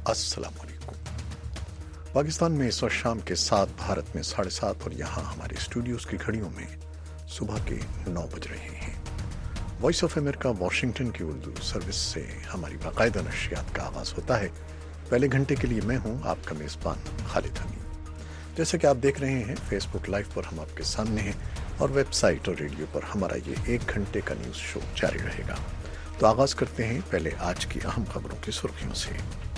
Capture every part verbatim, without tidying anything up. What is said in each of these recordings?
السلام علیکم۔ پاکستان میں اس وقت شام کے سات، بھارت میں ساڑھے سات اور یہاں ہمارے اسٹوڈیوز کی گھڑیوں میں صبح کے نو بج رہے ہیں۔ وائس آف امریکہ واشنگٹن کی اردو سروس سے ہماری باقاعدہ نشریات کا آغاز ہوتا ہے۔ پہلے گھنٹے کے لیے میں ہوں آپ کا میزبان خالد حمید۔ جیسے کہ آپ دیکھ رہے ہیں فیس بک لائیو پر ہم آپ کے سامنے ہیں اور ویب سائٹ اور ریڈیو پر ہمارا یہ ایک گھنٹے کا نیوز شو جاری رہے گا۔ تو آغاز کرتے ہیں پہلے آج کی اہم خبروں کی سرخیوں سے۔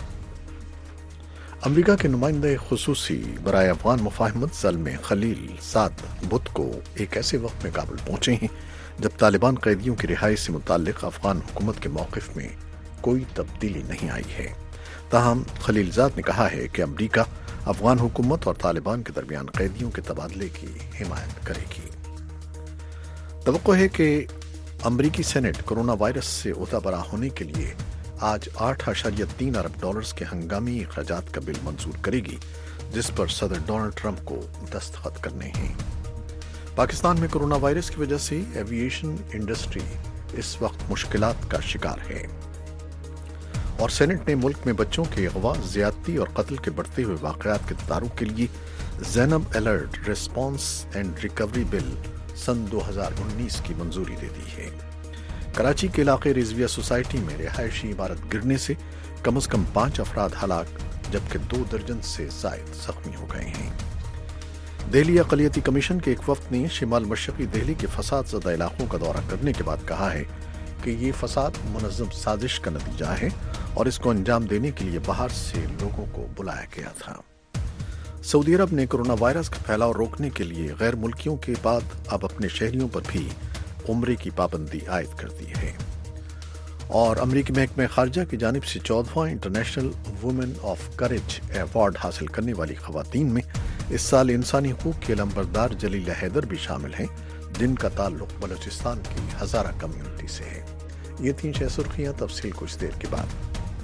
امریکہ کے نمائندہ خصوصی برائے افغان مفاہمت زلمے خلیل زاد بدھ کو ایک ایسے وقت میں کابل پہنچے ہیں جب طالبان قیدیوں کی رہائی سے متعلق افغان حکومت کے موقف میں کوئی تبدیلی نہیں آئی ہے۔ تاہم خلیل زاد نے کہا ہے کہ امریکہ افغان حکومت اور طالبان کے درمیان قیدیوں کے تبادلے کی حمایت کرے گی۔ توقع ہے کہ امریکی سینٹ کورونا وائرس سے عہدہ برا ہونے کے لیے آج آٹھ اشاریہ تین ارب ڈالرز کے ہنگامی اخراجات کا بل منظور کرے گی، جس پر صدر ڈونلڈ ٹرمپ کو دستخط کرنے ہیں۔ پاکستان میں کورونا وائرس کی وجہ سے ایوییشن انڈسٹری اس وقت مشکلات کا شکار ہے اور سینٹ نے ملک میں بچوں کے اغوا، زیادتی اور قتل کے بڑھتے ہوئے واقعات کے تدارک کے لیے Zainab alert response and recovery bill سن دو ہزار انیس کی منظوری دے دی ہے۔ کراچی کے علاقے رضویہ سوسائٹی میں رہائشی عمارت گرنے سے کم از کم پانچ افراد ہلاک جبکہ دو درجن سے زائد زخمی ہو گئے ہیں۔ دہلی اقلیتی کمیشن کے ایک وفد نے شمال مشرقی دہلی کے فساد زدہ علاقوں کا دورہ کرنے کے بعد کہا ہے کہ یہ فساد منظم سازش کا نتیجہ ہے اور اس کو انجام دینے کے لیے باہر سے لوگوں کو بلایا گیا تھا۔ سعودی عرب نے کورونا وائرس کا پھیلاؤ روکنے کے لیے غیر ملکیوں کے بعد اب اپنے شہریوں پر بھی عمرے کی پابندی عائد کر دی ہے اور امریکی محکمہ خارجہ کی جانب سے چودہواں international women of courage award حاصل کرنے والی خواتین میں اس سال انسانی حقوق کی علمبردار جلیلہ حیدر بھی شامل ہیں، جن کا تعلق بلوچستان کی ہزارہ کمیونٹی سے ہے۔ یہ تین شہ سرخیاں، تفصیل کچھ دیر کے بعد۔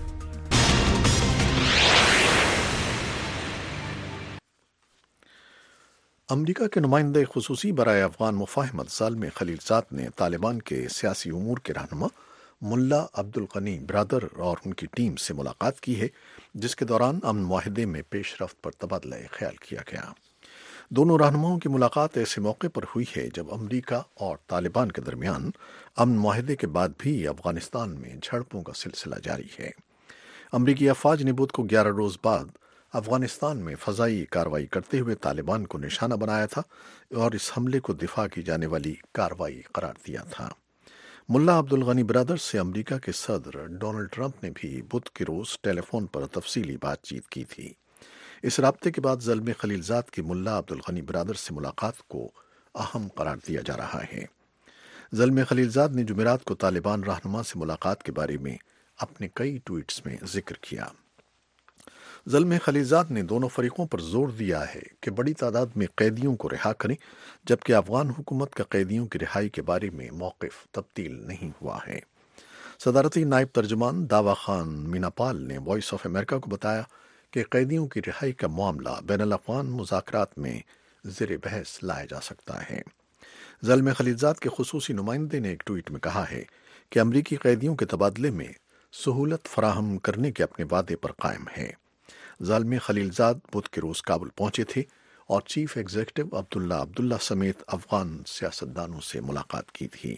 امریکہ کے نمائندہ خصوصی برائے افغان مفاہمت زلمے خلیل زاد نے طالبان کے سیاسی امور کے رہنما ملا عبدالغنی برادر اور ان کی ٹیم سے ملاقات کی ہے، جس کے دوران امن معاہدے میں پیش رفت پر تبادلہ خیال کیا گیا۔ دونوں رہنماؤں کی ملاقات ایسے موقع پر ہوئی ہے جب امریکہ اور طالبان کے درمیان امن معاہدے کے بعد بھی افغانستان میں جھڑپوں کا سلسلہ جاری ہے۔ امریکی افواج نے بدھ کو گیارہ روز بعد افغانستان میں فضائی کارروائی کرتے ہوئے طالبان کو نشانہ بنایا تھا اور اس حملے کو دفاع کی جانے والی کارروائی قرار دیا تھا۔ ملا عبدالغنی برادر سے امریکہ کے صدر ڈونلڈ ٹرمپ نے بھی بدھ کے روز ٹیلی فون پر تفصیلی بات چیت کی تھی۔ اس رابطے کے بعد زلمے خلیل زاد کی ملا عبدالغنی برادر سے ملاقات کو اہم قرار دیا جا رہا ہے۔ زلمے خلیل زاد نے جمعرات کو طالبان رہنما سے ملاقات کے بارے میں اپنے کئی ٹویٹس میں ذکر کیا۔ زلمے خلیل زاد نے دونوں فریقوں پر زور دیا ہے کہ بڑی تعداد میں قیدیوں کو رہا کریں، جبکہ افغان حکومت کا قیدیوں کی رہائی کے بارے میں موقف تبدیل نہیں ہوا ہے۔ صدارتی نائب ترجمان داوا خان میناپال نے وائس آف امریکہ کو بتایا کہ قیدیوں کی رہائی کا معاملہ بین الاقوامی مذاکرات میں زیر بحث لایا جا سکتا ہے۔ زلمے خلیل زاد کے خصوصی نمائندے نے ایک ٹویٹ میں کہا ہے کہ امریکی قیدیوں کے تبادلے میں سہولت فراہم کرنے کے اپنے وعدے پر قائم ہے۔ زلمے خلیل زاد بدھ کے روز کابل پہنچے تھے اور چیف ایگزیکٹو عبداللہ عبداللہ سمیت افغان سیاستدانوں سے ملاقات کی تھی۔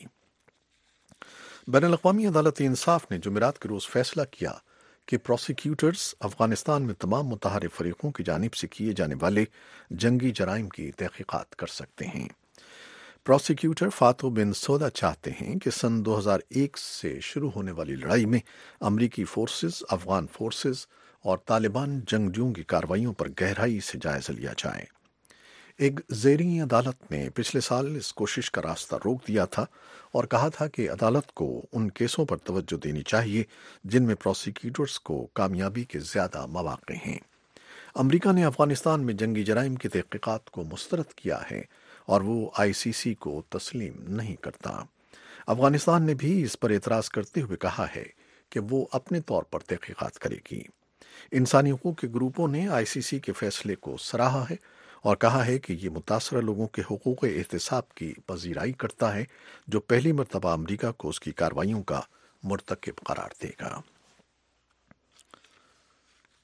بین الاقوامی عدالت انصاف نے جمعرات کے روز فیصلہ کیا کہ پروسیکیوٹرز افغانستان میں تمام متحارب فریقوں کی جانب سے کیے جانے والے جنگی جرائم کی تحقیقات کر سکتے ہیں۔ پروسیکیوٹر فاتو بن سودا چاہتے ہیں کہ سن دو ہزار ایک سے شروع ہونے والی لڑائی میں امریکی فورسز، افغان فورسز اور طالبان جنگجوؤں کی کارروائیوں پر گہرائی سے جائزہ لیا جائے۔ ایک زیریں عدالت نے پچھلے سال اس کوشش کا راستہ روک دیا تھا اور کہا تھا کہ عدالت کو ان کیسوں پر توجہ دینی چاہیے جن میں پروسیکیوٹرز کو کامیابی کے زیادہ مواقع ہیں۔ امریکہ نے افغانستان میں جنگی جرائم کی تحقیقات کو مسترد کیا ہے اور وہ آئی سی سی کو تسلیم نہیں کرتا۔ افغانستان نے بھی اس پر اعتراض کرتے ہوئے کہا ہے کہ وہ اپنے طور پر تحقیقات کرے گی۔ انسانی حقوق کے گروپوں نے آئی سی سی کے فیصلے کو سراہا ہے اور کہا ہے کہ یہ متاثرہ لوگوں کے حقوق احتساب کی پذیرائی کرتا ہے، جو پہلی مرتبہ امریکہ کو اس کی کارروائیوں کا مرتکب قرار دے گا۔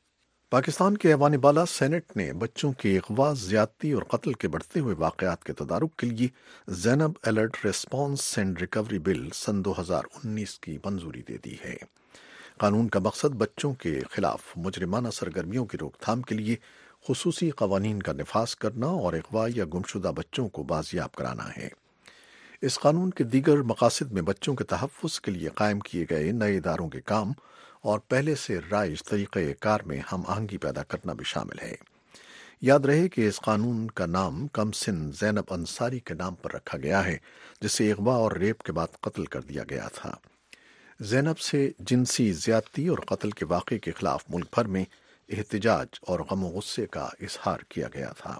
پاکستان کے ایوان بالا سینٹ نے بچوں کی اغوا، زیادتی اور قتل کے بڑھتے ہوئے واقعات کے تدارک کے لیے Zainab alert response and recovery bill سن دو ہزار انیس کی منظوری دے دی ہے۔ قانون کا مقصد بچوں کے خلاف مجرمانہ سرگرمیوں کی روک تھام کے لیے خصوصی قوانین کا نفاذ کرنا اور اغوا یا گمشدہ بچوں کو بازیاب کرانا ہے۔ اس قانون کے دیگر مقاصد میں بچوں کے تحفظ کے لیے قائم کیے گئے نئے اداروں کے کام اور پہلے سے رائج طریقہ کار میں ہم آہنگی پیدا کرنا بھی شامل ہے۔ یاد رہے کہ اس قانون کا نام کم سن زینب انصاری کے نام پر رکھا گیا ہے، جسے اغوا اور ریپ کے بعد قتل کر دیا گیا تھا۔ زینب سے جنسی زیادتی اور قتل کے واقعے کے خلاف ملک بھر میں احتجاج اور غم و غصے کا اظہار کیا گیا تھا۔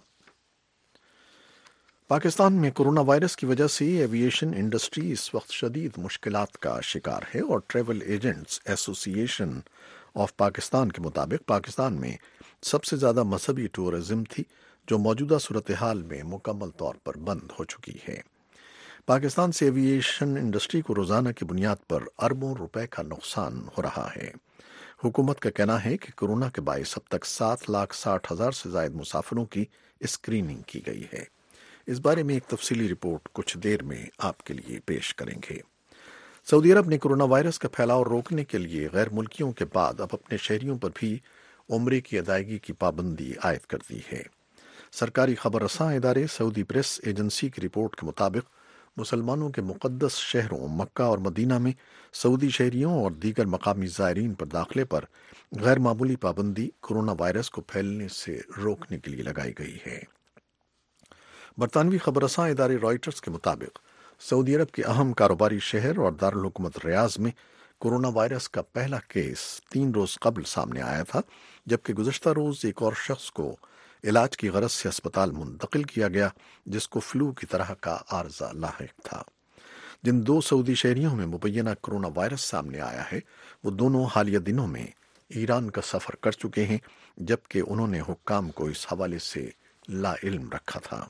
پاکستان میں کرونا وائرس کی وجہ سے ایوییشن انڈسٹری اس وقت شدید مشکلات کا شکار ہے، اور ٹریول ایجنٹس ایسوسی ایشن آف پاکستان کے مطابق پاکستان میں سب سے زیادہ مذہبی ٹورزم تھی، جو موجودہ صورتحال میں مکمل طور پر بند ہو چکی ہے۔ پاکستان سے ایوییشن انڈسٹری کو روزانہ کی بنیاد پر اربوں روپے کا نقصان ہو رہا ہے۔ حکومت کا کہنا ہے کہ کورونا کے باعث اب تک سات لاکھ ساٹھ ہزار سے زائد مسافروں کی اسکریننگ کی گئی ہے۔ اس بارے میں ایک تفصیلی رپورٹ کچھ دیر میں آپ کے لیے پیش کریں گے۔ سعودی عرب نے کورونا وائرس کا پھیلاؤ روکنے کے لیے غیر ملکیوں کے بعد اب اپنے شہریوں پر بھی عمرے کی ادائیگی کی پابندی عائد کر دی ہے۔ سرکاری خبر رساں ادارے سعودی پریس ایجنسی کی رپورٹ کے مطابق مسلمانوں کے مقدس شہروں مکہ اور مدینہ میں سعودی شہریوں اور دیگر مقامی زائرین پر داخلے پر غیر معمولی پابندی کورونا وائرس کو پھیلنے سے روکنے کے لیے لگائی گئی ہے۔ برطانوی خبر رساں ادارے رائٹرز کے مطابق سعودی عرب کے اہم کاروباری شہر اور دارالحکومت ریاض میں کورونا وائرس کا پہلا کیس تین روز قبل سامنے آیا تھا، جبکہ گزشتہ روز ایک اور شخص کو علاج کی غرض سے اسپتال منتقل کیا گیا، جس کو فلو کی طرح کا عارضہ لاحق تھا۔ جن دو سعودی شہریوں میں مبینہ کورونا وائرس سامنے آیا ہے، وہ دونوں حالیہ دنوں میں ایران کا سفر کر چکے ہیں، جبکہ انہوں نے حکام کو اس حوالے سے لا علم رکھا تھا۔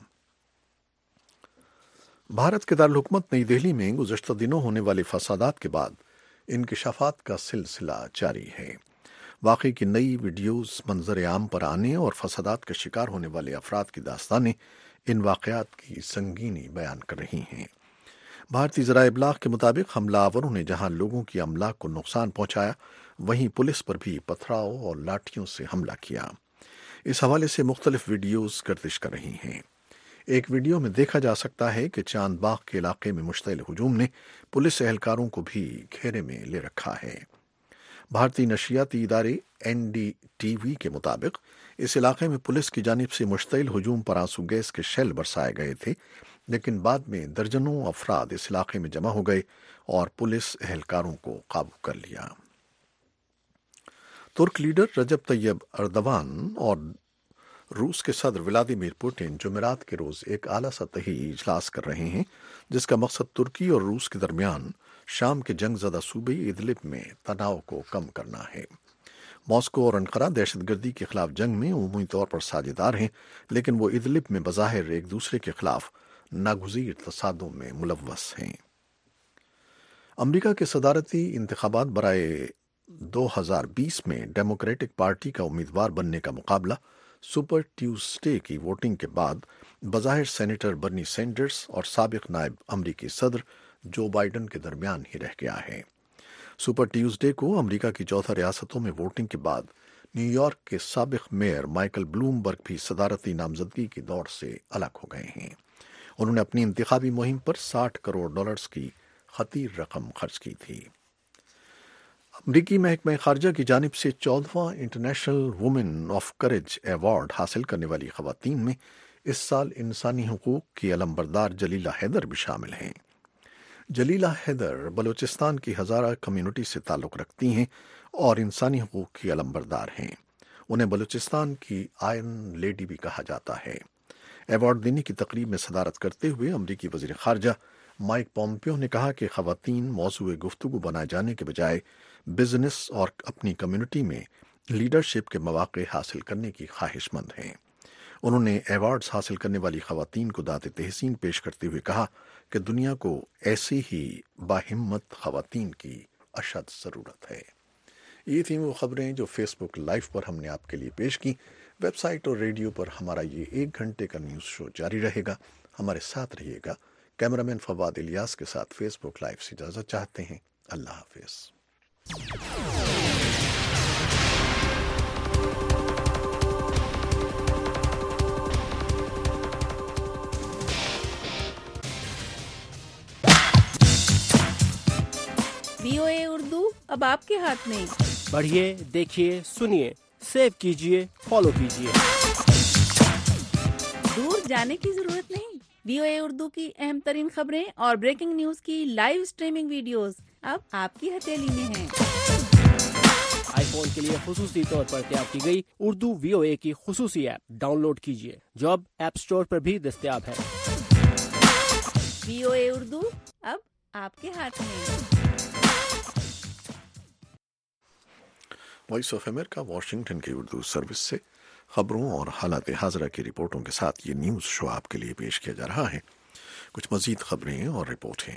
بھارت کے دارالحکومت نئی دہلی میں گزشتہ دنوں ہونے والے فسادات کے بعد انکشافات کا سلسلہ جاری ہے۔ واقعے کی نئی ویڈیوز منظر عام پر آنے اور فسادات کا شکار ہونے والے افراد کی داستانیں ان واقعات کی سنگینی بیان کر رہی ہیں۔ بھارتی ذرائع ابلاغ کے مطابق حملہ آوروں نے جہاں لوگوں کی املاک کو نقصان پہنچایا، وہیں پولیس پر بھی پتھراؤ اور لاٹھیوں سے حملہ کیا۔ اس حوالے سے مختلف ویڈیوز گردش کر رہی ہیں۔ ایک ویڈیو میں دیکھا جا سکتا ہے کہ چاند باغ کے علاقے میں مشتعل ہجوم نے پولیس اہلکاروں کو بھی گھیرے میں لے رکھا ہے۔ بھارتی نشریاتی ادارے این ڈی ٹی وی کے مطابق اس علاقے میں پولیس کی جانب سے مشتعل ہجوم پر آنسو گیس کے شیل برسائے گئے تھے، لیکن بعد میں درجنوں افراد اس علاقے میں جمع ہو گئے اور پولیس اہلکاروں کو قابو کر لیا۔ ترک لیڈر رجب طیب اردوان اور روس کے صدر ولادیمیر پوٹن جمعرات کے روز ایک اعلیٰ سطحی اجلاس کر رہے ہیں، جس کا مقصد ترکی اور روس کے درمیان شام کے جنگ زدہ صوبے ادلب میں تناؤ کو کم کرنا ہے۔ ماسکو اور انقرہ دہشت گردی کے خلاف جنگ میں عمومی طور پر ساجھیدار ہیں، لیکن وہ ادلب میں بظاہر ایک دوسرے کے خلاف ناگزیر تصادم میں ملوث ہیں۔ امریکہ کے صدارتی انتخابات برائے دو ہزار بیس میں ڈیموکریٹک پارٹی کا امیدوار بننے کا مقابلہ سپر ٹیوزڈے کی ووٹنگ کے بعد بظاہر سینیٹر برنی سینڈرز اور سابق نائب امریکی صدر جو بائیڈن کے درمیان ہی رہ گیا ہے۔ سپر ٹیوزڈے کو امریکہ کی چودہ ریاستوں میں ووٹنگ کے بعد نیو یارک کے سابق میئر مائیکل بلومبرگ بھی صدارتی نامزدگی کی دوڑ سے الگ ہو گئے ہیں۔ انہوں نے اپنی انتخابی مہم پر ساٹھ کروڑ ڈالرز کی خطیر رقم خرچ کی تھی۔ امریکی محکمہ خارجہ کی جانب سے چودہواں international women of courage award حاصل کرنے والی خواتین میں اس سال انسانی حقوق کی علمبردار جلیلہ حیدر بھی شامل ہیں۔ جلیلہ حیدر بلوچستان کی ہزارہ کمیونٹی سے تعلق رکھتی ہیں اور انسانی حقوق کی علمبردار ہیں۔ انہیں بلوچستان کی آئرن لیڈی بھی کہا جاتا ہے۔ ایوارڈ دینے کی تقریب میں صدارت کرتے ہوئے امریکی وزیر خارجہ مائک پومپیو نے کہا کہ خواتین موضوع گفتگو بنائے جانے کے بجائے بزنس اور اپنی کمیونٹی میں لیڈرشپ کے مواقع حاصل کرنے کی خواہش مند ہیں۔ انہوں نے ایوارڈز حاصل کرنے والی خواتین کو داد تحسین پیش کرتے ہوئے کہا کہ دنیا کو ایسی ہی باہمت خواتین کی اشد ضرورت ہے۔ یہ تھیں وہ خبریں جو فیس بک لائیو پر ہم نے آپ کے لیے پیش کی. ویب سائٹ اور ریڈیو پر ہمارا یہ ایک گھنٹے کا نیوز شو جاری رہے گا. ہمارے ساتھ رہیے گا. کیمرامین فواد الیاس کے ساتھ فیس بک لائیو سے اجازت چاہتے ہیں. اللہ حافظ. وی او اے اردو اب آپ کے ہاتھ میں. پڑھیے، دیکھیے، سنیے، سیو کیجیے، فالو کیجیے. دور جانے کی ضرورت نہیں. وی او اے اردو کی اہم ترین خبریں اور بریکنگ نیوز کی لائیو سٹریمنگ ویڈیوز اب آپ کی ہتھیلی میں ہیں. آئی فون کے لیے خصوصی طور پر تیار کی گئی اردو وی او اے کی خصوصی ایپ ڈاؤن لوڈ کیجیے، جو اب ایپ سٹور پر بھی دستیاب ہے. وی او اے اردو اب آپ کے ہاتھ میں. وائس آف امریکہ واشنگٹن کی اردو سروس سے خبروں اور حالات حاضرہ کی رپورٹوں کے ساتھ یہ نیوز شو آپ کے لیے پیش کیا جا رہا ہے. کچھ مزید خبریں اور رپورٹیں.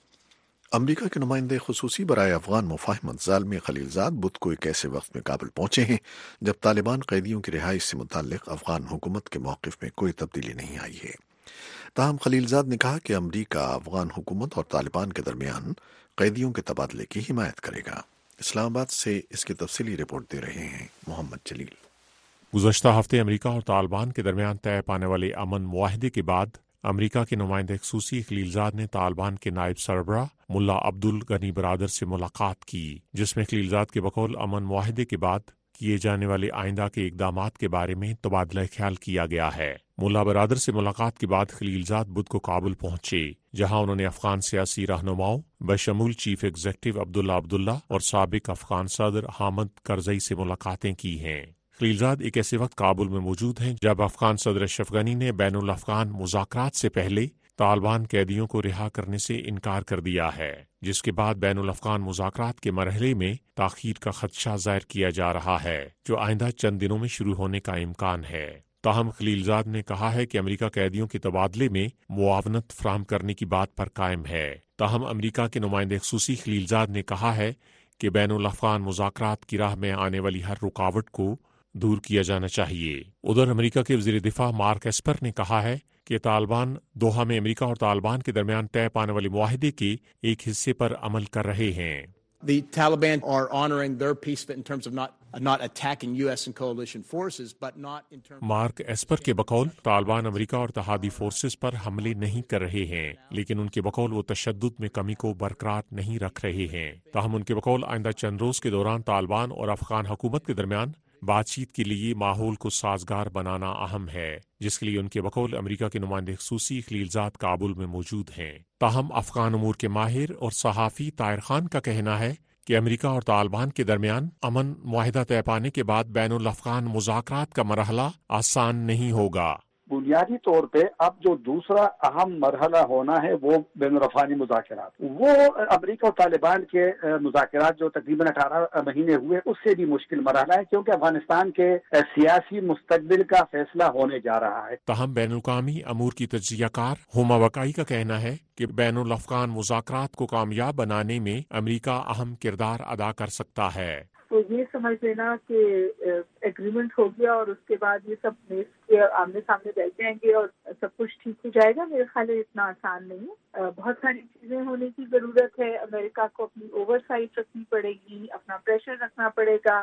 امریکہ کے نمائندے خصوصی برائے افغان مفاہمت زالمی خلیلزاد بدھ کو ایک ایسے وقت میں کابل پہنچے ہیں جب طالبان قیدیوں کی رہائی سے متعلق افغان حکومت کے موقف میں کوئی تبدیلی نہیں آئی ہے. تاہم خلیلزاد نے کہا کہ امریکہ افغان حکومت اور طالبان کے درمیان قیدیوں کے تبادلے کی حمایت کرے گا. اسلام آباد سے اس کی تفصیلی رپورٹ دے رہے ہیں محمد جلیل. گزشتہ ہفتے امریکہ اور طالبان کے درمیان طے پانے والے امن معاہدے کے بعد امریکہ کے نمائندے خصوصی خلیلزاد نے طالبان کے نائب سربراہ ملا عبد الغنی برادر سے ملاقات کی، جس میں خلیلزاد کے بقول امن معاہدے کے بعد کیے جانے والے آئندہ کے اقدامات کے بارے میں تبادلہ خیال کیا گیا ہے. ملا برادر سے ملاقات کے بعد خلیلزاد بدھ کو کابل پہنچے، جہاں انہوں نے افغان سیاسی رہنماؤں بشمول چیف ایگزیکٹو عبداللہ عبداللہ اور سابق افغان صدر حامد کرزئی سے ملاقاتیں کی ہیں. خلیلزاد ایک ایسے وقت کابل میں موجود ہیں جب افغان صدر اشرف غنی نے بین الافغان مذاکرات سے پہلے طالبان قیدیوں کو رہا کرنے سے انکار کر دیا ہے، جس کے بعد بین الافغان مذاکرات کے مرحلے میں تاخیر کا خدشہ ظاہر کیا جا رہا ہے، جو آئندہ چند دنوں میں شروع ہونے کا امکان ہے. تاہم خلیلزاد نے کہا ہے کہ امریکہ قیدیوں کے تبادلے میں معاونت فراہم کرنے کی بات پر قائم ہے. تاہم امریکہ کے نمائندے خصوصی خلیلزاد نے کہا ہے کہ بین الافغان مذاکرات کی راہ میں آنے والی ہر رکاوٹ کو دور کیا جانا چاہیے. ادھر امریکہ کے وزیر دفاع مارک ایسپر نے کہا ہے کہ طالبان دوحہ میں امریکہ اور طالبان کے درمیان طے پانے والے معاہدے کے ایک حصے پر عمل کر رہے ہیں. The Taliban are honoring their peace in terms of not not attacking U S and coalition forces, but not in terms. Mark Esper کے بقول طالبان امریکہ اور اتحادی فورسز پر حملے نہیں کر رہے ہیں، لیکن ان کے بقول وہ تشدد میں کمی کو برقرار نہیں رکھ رہے ہیں. تاہم ان کے بقول آئندہ چند روز کے دوران طالبان اور افغان حکومت کے درمیان بات چیت کے لیے ماحول کو سازگار بنانا اہم ہے، جس کے لیے ان کے بقول امریکہ کے نمائندے خصوصی خلیلزاد کابل میں موجود ہیں. تاہم افغان امور کے ماہر اور صحافی طاہر خان کا کہنا ہے کہ امریکہ اور طالبان کے درمیان امن معاہدہ طے پانے کے بعد بین الافغان مذاکرات کا مرحلہ آسان نہیں ہوگا. بنیادی طور پہ اب جو دوسرا اہم مرحلہ ہونا ہے وہ بین الافغانی مذاکرات، وہ امریکہ اور طالبان کے مذاکرات جو تقریباً اٹھارہ مہینے ہوئے اس سے بھی مشکل مرحلہ ہے، کیونکہ افغانستان کے سیاسی مستقبل کا فیصلہ ہونے جا رہا ہے. تاہم بین الاقوامی امور کی تجزیہ کار ہما وقائی کا کہنا ہے کہ بین الافغان مذاکرات کو کامیاب بنانے میں امریکہ اہم کردار ادا کر سکتا ہے. تو یہ سمجھ لینا کہ ایگریمنٹ ہو گیا اور اس کے بعد یہ سب میز کے آمنے سامنے بیٹھ جائیں گے اور سب کچھ ٹھیک ہو جائے گا، میرے خیال ہے اتنا آسان نہیں ہے. بہت ساری چیزیں ہونے کی ضرورت ہے. امریکہ کو اپنی اوور سائٹ رکھنی پڑے گی، اپنا پریشر رکھنا پڑے گا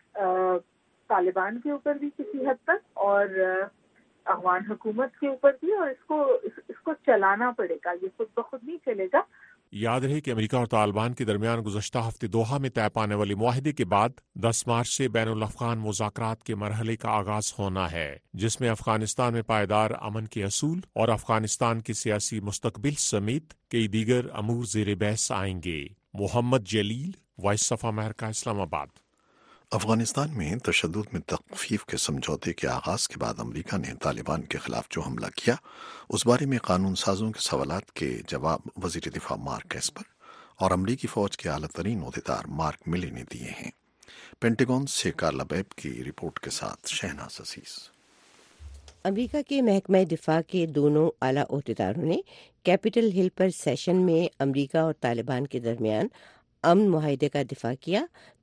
طالبان کے اوپر بھی کسی حد تک، اور افغان حکومت کے اوپر بھی، اور اس کو اس کو چلانا پڑے گا. یہ خود بخود نہیں چلے گا. یاد رہے کہ امریکہ اور طالبان کے درمیان گزشتہ ہفتے دوحہ میں طے پانے والے معاہدے کے بعد دس مارچ سے بین الافغان مذاکرات کے مرحلے کا آغاز ہونا ہے، جس میں افغانستان میں پائیدار امن کے اصول اور افغانستان کے سیاسی مستقبل سمیت کئی دیگر امور زیر بحث آئیں گے. محمد جلیل، وائس آف امریکہ، اسلام آباد. افغانستان میں تشدد میں تخفیف کے سمجھوتے کے آغاز کے بعد امریکہ نے طالبان کے خلاف جو حملہ کیا، اس بارے میں قانون سازوں کے سوالات کے جواب وزیر دفاع مارک ایسپر اور امریکی فوج کے اعلیٰ ترین عہدیدار مارک ملی نے دیے ہیں. پینٹاگون سے کارلا بیب کی رپورٹ کے ساتھ شہناز عزیز. امریکہ کے محکمہ دفاع کے دونوں اعلیٰ عہدیداروں نے کیپٹل ہل پر سیشن میں امریکہ اور طالبان کے درمیان امن معاہدے کا دفاع کیا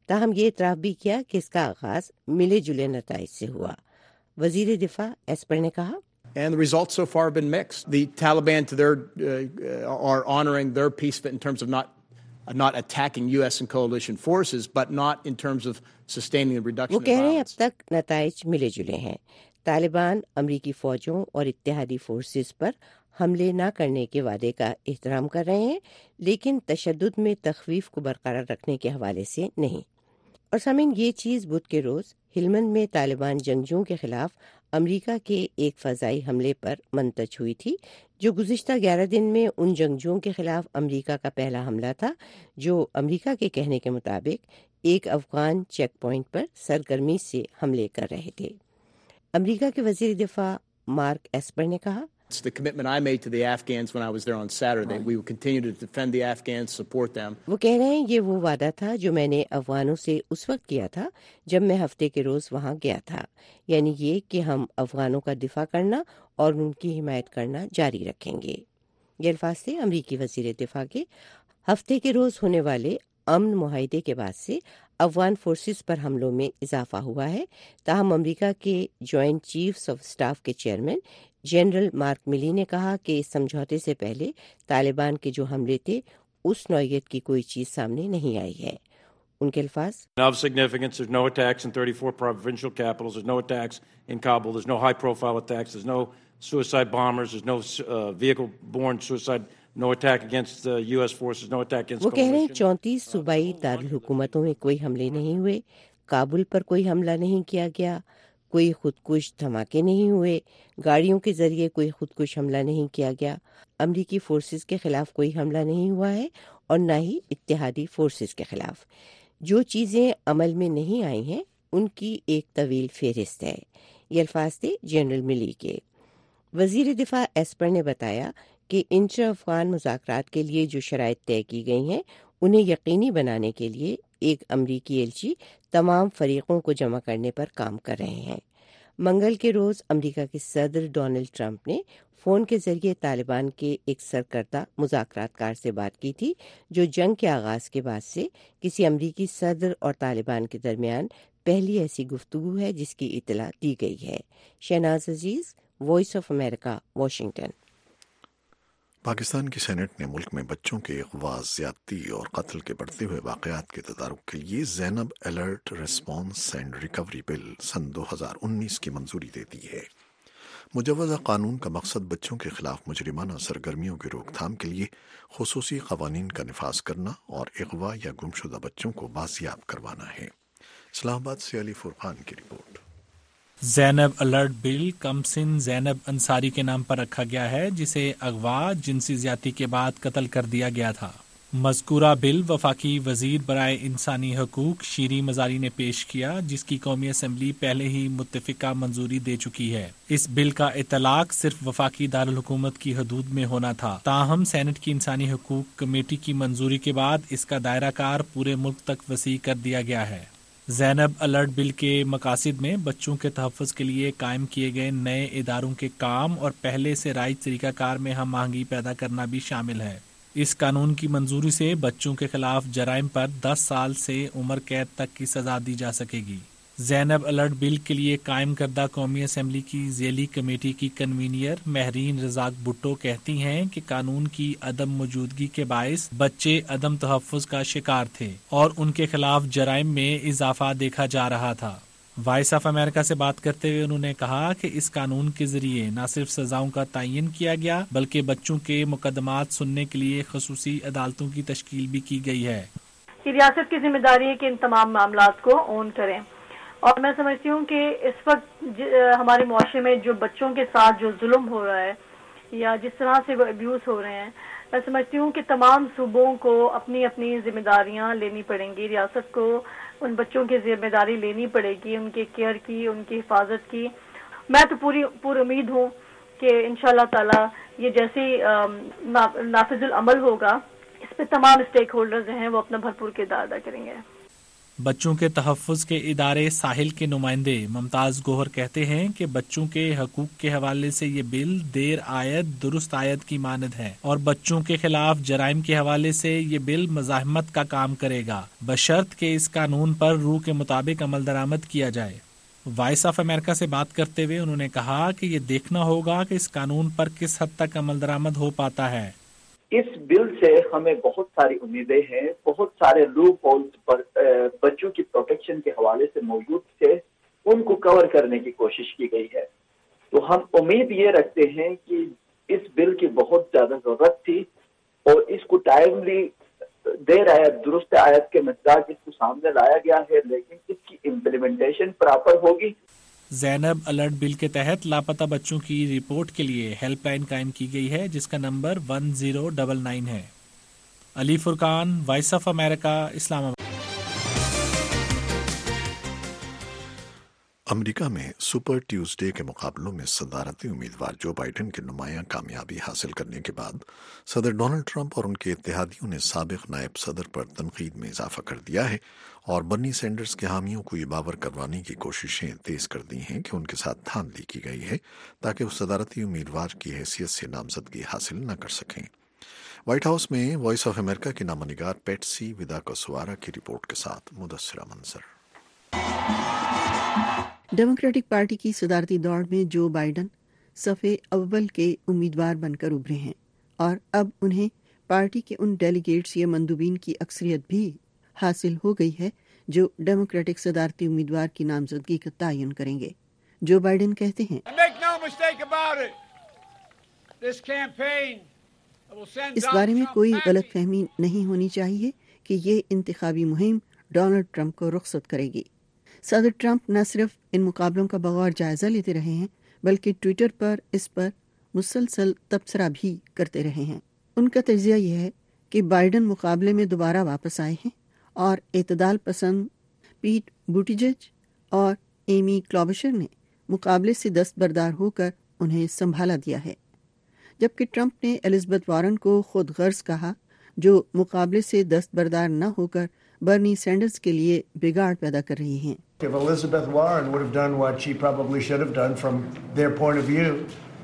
تاہم یہ اعتراف بھی کیا کہ اس کا آغاز ملے جلے نتائج سے ہوا۔ وزیر دفاع ایسپر نے کہا And the results so far have been mixed. The Taliban, to their, uh, are honoring their peace in terms of not uh, not attacking U S and coalition forces, but not in terms of sustaining the reduction وہ of کہہ رہے ہیں اب violence. تک نتائج ملے جلے ہیں۔ طالبان امریکی فوجوں اور اتحادی فورسز پر حملے نہ کرنے کے وعدے کا احترام کر رہے ہیں، لیکن تشدد میں تخویف کو برقرار رکھنے کے حوالے سے نہیں۔ اور سامعین، یہ چیز بدھ کے روز ہلمند میں طالبان جنگجوؤں کے خلاف امریکہ کے ایک فضائی حملے پر منتج ہوئی تھی، جو گزشتہ گیارہ دن میں ان جنگجوؤں کے خلاف امریکہ کا پہلا حملہ تھا جو امریکہ کے کہنے کے مطابق ایک افغان چیک پوائنٹ پر سرگرمی سے حملے کر رہے تھے۔ امریکہ کے وزیر دفاع مارک ایسپر نے کہا It's the commitment I made to the Afghans when I was there on Saturday. We will continue to defend the Afghans, support them. وہ کہہ رہے ہیں یہ وہ وعدہ تھا جو میں نے افغانوں سے اس وقت کیا تھا جب میں ہفتے کے روز وہاں گیا تھا، یعنی یہ کہ ہم افغانوں کا دفاع کرنا اور ان کی حمایت کرنا جاری رکھیں گے۔ یہ الفاظ تھے امریکی وزیر دفاع کے۔ ہفتے کے روز ہونے والے امن معاہدے کے بعد سے افغان فورسز پر حملوں میں اضافہ ہوا ہے، تاہم امریکہ کے جوائنٹ چیفز آف اسٹاف کے چیئرمین جنرل مارک ملی نے کہا کہ اس سمجھوتے سے پہلے طالبان کے جو حملے تھے اس نوعیت کی کوئی چیز سامنے نہیں آئی ہے۔ ان کے الفاظ Of significance, there's no attacks in thirty-four provincial capitals, there's no attacks in Kabul, there's no high-profile attacks, there's no suicide bombers, there's no uh, vehicle-borne suicide, no attack against uh, U S forces, no attack against وہ کہہ رہے ہیں coalition. چونتیس صوبائی دارالحکومتوں میں کوئی حملے نہیں ہوئے، کابل پر کوئی حملہ نہیں کیا گیا، کوئی خودکش دھماکے نہیں ہوئے، گاڑیوں کے ذریعے کوئی خودکش حملہ نہیں کیا گیا، امریکی فورسز کے خلاف کوئی حملہ نہیں ہوا ہے اور نہ ہی اتحادی فورسز کے خلاف۔ جو چیزیں عمل میں نہیں آئی ہیں ان کی ایک طویل فہرست ہے۔ یہ الفاظ تھے جنرل ملی کے۔ وزیر دفاع ایسپر نے بتایا کہ انٹر افغان مذاکرات کے لیے جو شرائط طے کی گئی ہیں انہیں یقینی بنانے کے لیے ایک امریکی ایلچی تمام فریقوں کو جمع کرنے پر کام کر رہے ہیں۔ منگل کے روز امریکہ کے صدر ڈونلڈ ٹرمپ نے فون کے ذریعے طالبان کے ایک سرکردہ مذاکرات کار سے بات کی تھی، جو جنگ کے آغاز کے بعد سے کسی امریکی صدر اور طالبان کے درمیان پہلی ایسی گفتگو ہے جس کی اطلاع دی گئی ہے۔ Shahnaz Aziz, voice of America, Washington. Pakistan کی سینٹ نے ملک میں بچوں کے اغوا، زیادتی اور قتل کے بڑھتے ہوئے واقعات کے تدارک کے لیے Zainab alert response and recovery bill سن دو ہزار انیس کی منظوری دے دی ہے۔ مجوزہ قانون کا مقصد بچوں کے خلاف مجرمانہ سرگرمیوں کی روک تھام کے لیے خصوصی قوانین کا نفاذ کرنا اور اغوا یا گمشدہ بچوں کو بازیاب کروانا ہے۔ اسلام آباد سے علی فرقان کی رپورٹ۔ زینب الرٹ بل کم سن زینب انصاری کے نام پر رکھا گیا ہے، جسے اغوا، جنسی زیادتی کے بعد قتل کر دیا گیا تھا۔ مذکورہ بل وفاقی وزیر برائے انسانی حقوق شیریں مزاری نے پیش کیا، جس کی قومی اسمبلی پہلے ہی متفقہ منظوری دے چکی ہے۔ اس بل کا اطلاق صرف وفاقی دارالحکومت کی حدود میں ہونا تھا، تاہم سینٹ کی انسانی حقوق کمیٹی کی منظوری کے بعد اس کا دائرہ کار پورے ملک تک وسیع کر دیا گیا ہے۔ زینب الرٹ بل کے مقاصد میں بچوں کے تحفظ کے لیے قائم کیے گئے نئے اداروں کے کام اور پہلے سے رائج طریقہ کار میں ہم آہنگی پیدا کرنا بھی شامل ہے۔ اس قانون کی منظوری سے بچوں کے خلاف جرائم پر دس سال سے عمر قید تک کی سزا دی جا سکے گی۔ زینب الرٹ بل کے لیے قائم کردہ قومی اسمبلی کی ذیلی کمیٹی کی کنوینئر مہرین رزاق بھٹو کہتی ہیں کہ قانون کی عدم موجودگی کے باعث بچے عدم تحفظ کا شکار تھے اور ان کے خلاف جرائم میں اضافہ دیکھا جا رہا تھا۔ وائس آف امریکہ سے بات کرتے ہوئے انہوں نے کہا کہ اس قانون کے ذریعے نہ صرف سزاؤں کا تعین کیا گیا بلکہ بچوں کے مقدمات سننے کے لیے خصوصی عدالتوں کی تشکیل بھی کی گئی ہے۔ ریاست کی ذمہ داری ہے کہ ان تمام معاملات کو اون کریں، اور میں سمجھتی ہوں کہ اس وقت ہمارے معاشرے میں جو بچوں کے ساتھ جو ظلم ہو رہا ہے یا جس طرح سے وہ ابیوز ہو رہے ہیں، میں سمجھتی ہوں کہ تمام صوبوں کو اپنی اپنی ذمہ داریاں لینی پڑیں گی۔ ریاست کو ان بچوں کی ذمہ داری لینی پڑے گی، ان کے کیئر کی، ان کی حفاظت کی۔ میں تو پوری پوری امید ہوں کہ انشاءاللہ تعالی یہ جیسے نافذ العمل ہوگا، اس پہ تمام اسٹیک ہولڈر جو ہیں وہ اپنا بھرپور کردار ادا کریں گے۔ بچوں کے تحفظ کے ادارے ساحل کے نمائندے ممتاز گوہر کہتے ہیں کہ بچوں کے حقوق کے حوالے سے یہ بل دیر آید درست آید کی مانند ہے اور بچوں کے خلاف جرائم کے حوالے سے یہ بل مزاحمت کا کام کرے گا بشرط کہ اس قانون پر روح کے مطابق عمل درآمد کیا جائے۔ وائس آف امریکہ سے بات کرتے ہوئے انہوں نے کہا کہ یہ دیکھنا ہوگا کہ اس قانون پر کس حد تک عمل درآمد ہو پاتا ہے۔ اس بل سے ہمیں بہت ساری امیدیں ہیں، بہت سارے لوپ ہولز پر بچوں کی پروٹیکشن کے حوالے سے موجود تھے، ان کو کور کرنے کی کوشش کی گئی ہے۔ تو ہم امید یہ رکھتے ہیں کہ اس بل کی بہت زیادہ ضرورت تھی اور اس کو ٹائملی دیر آیت درست آیت کے مزاج اس کو سامنے لایا گیا ہے، لیکن اس کی امپلیمنٹیشن پراپر ہوگی۔ زینب الرٹ بل کے تحت لاپتہ بچوں کی رپورٹ کے لیے ہیلپ لائن قائم کی گئی ہے جس کا number one zero double nine ہے۔ علی فرقان، وائس آف امریکہ، اسلام آباد۔ امریکہ میں سپر ٹیوزڈے کے مقابلوں میں صدارتی امیدوار جو بائیڈن کے نمایاں کامیابی حاصل کرنے کے بعد صدر ڈونلڈ ٹرمپ اور ان کے اتحادیوں نے سابق نائب صدر پر تنقید میں اضافہ کر دیا ہے اور برنی سینڈرز کے حامیوں کو یہ باور کروانے کی کوششیں تیز کر دی ہیں کہ ان کے ساتھ دھاندلی کی گئی ہے تاکہ وہ صدارتی امیدوار کی حیثیت سے نامزدگی حاصل نہ کر سکیں۔ وائٹ ہاؤس میں وائس آف امریکہ کی نامہ نگار پیٹسی ودا کسوارا کی رپورٹ کے ساتھ مدثرہ منظر۔ ڈیموکریٹک پارٹی کی صدارتی دوڑ میں جو بائیڈن صفحے اول کے امیدوار بن کر ابھرے ہیں اور اب انہیں پارٹی کے ان ڈیلیگیٹس یا مندوبین کی اکثریت بھی حاصل ہو گئی ہے جو ڈیموکریٹک صدارتی امیدوار کی نامزدگی کا تعین کریں گے۔ جو بائیڈن کہتے ہیں اس بارے میں کوئی غلط فہمی نہیں ہونی چاہیے کہ یہ انتخابی مہم ڈونلڈ ٹرمپ کو رخصت کرے گی۔ صدر ٹرمپ نہ صرف ان مقابلوں کا بغور جائزہ لیتے رہے ہیں بلکہ ٹویٹر پر اس پر مسلسل تبصرہ بھی کرتے رہے ہیں۔ ان کا تجزیہ یہ ہے کہ بائیڈن مقابلے میں دوبارہ واپس آئے ہیں اور اعتدال پسند پیٹ بوٹیجج اور ایمی کلوبشر نے مقابلے سے دستبردار ہو کر انہیں سنبھالا دیا ہے، جبکہ ٹرمپ نے الزبتھ وارن کو خود غرض کہا جو مقابلے سے دستبردار نہ ہو کر برنی سینڈرز کے لیے بگاڑ پیدا کر رہی ہیں۔ If Elizabeth Warren would have done what she probably should have done from their point of view,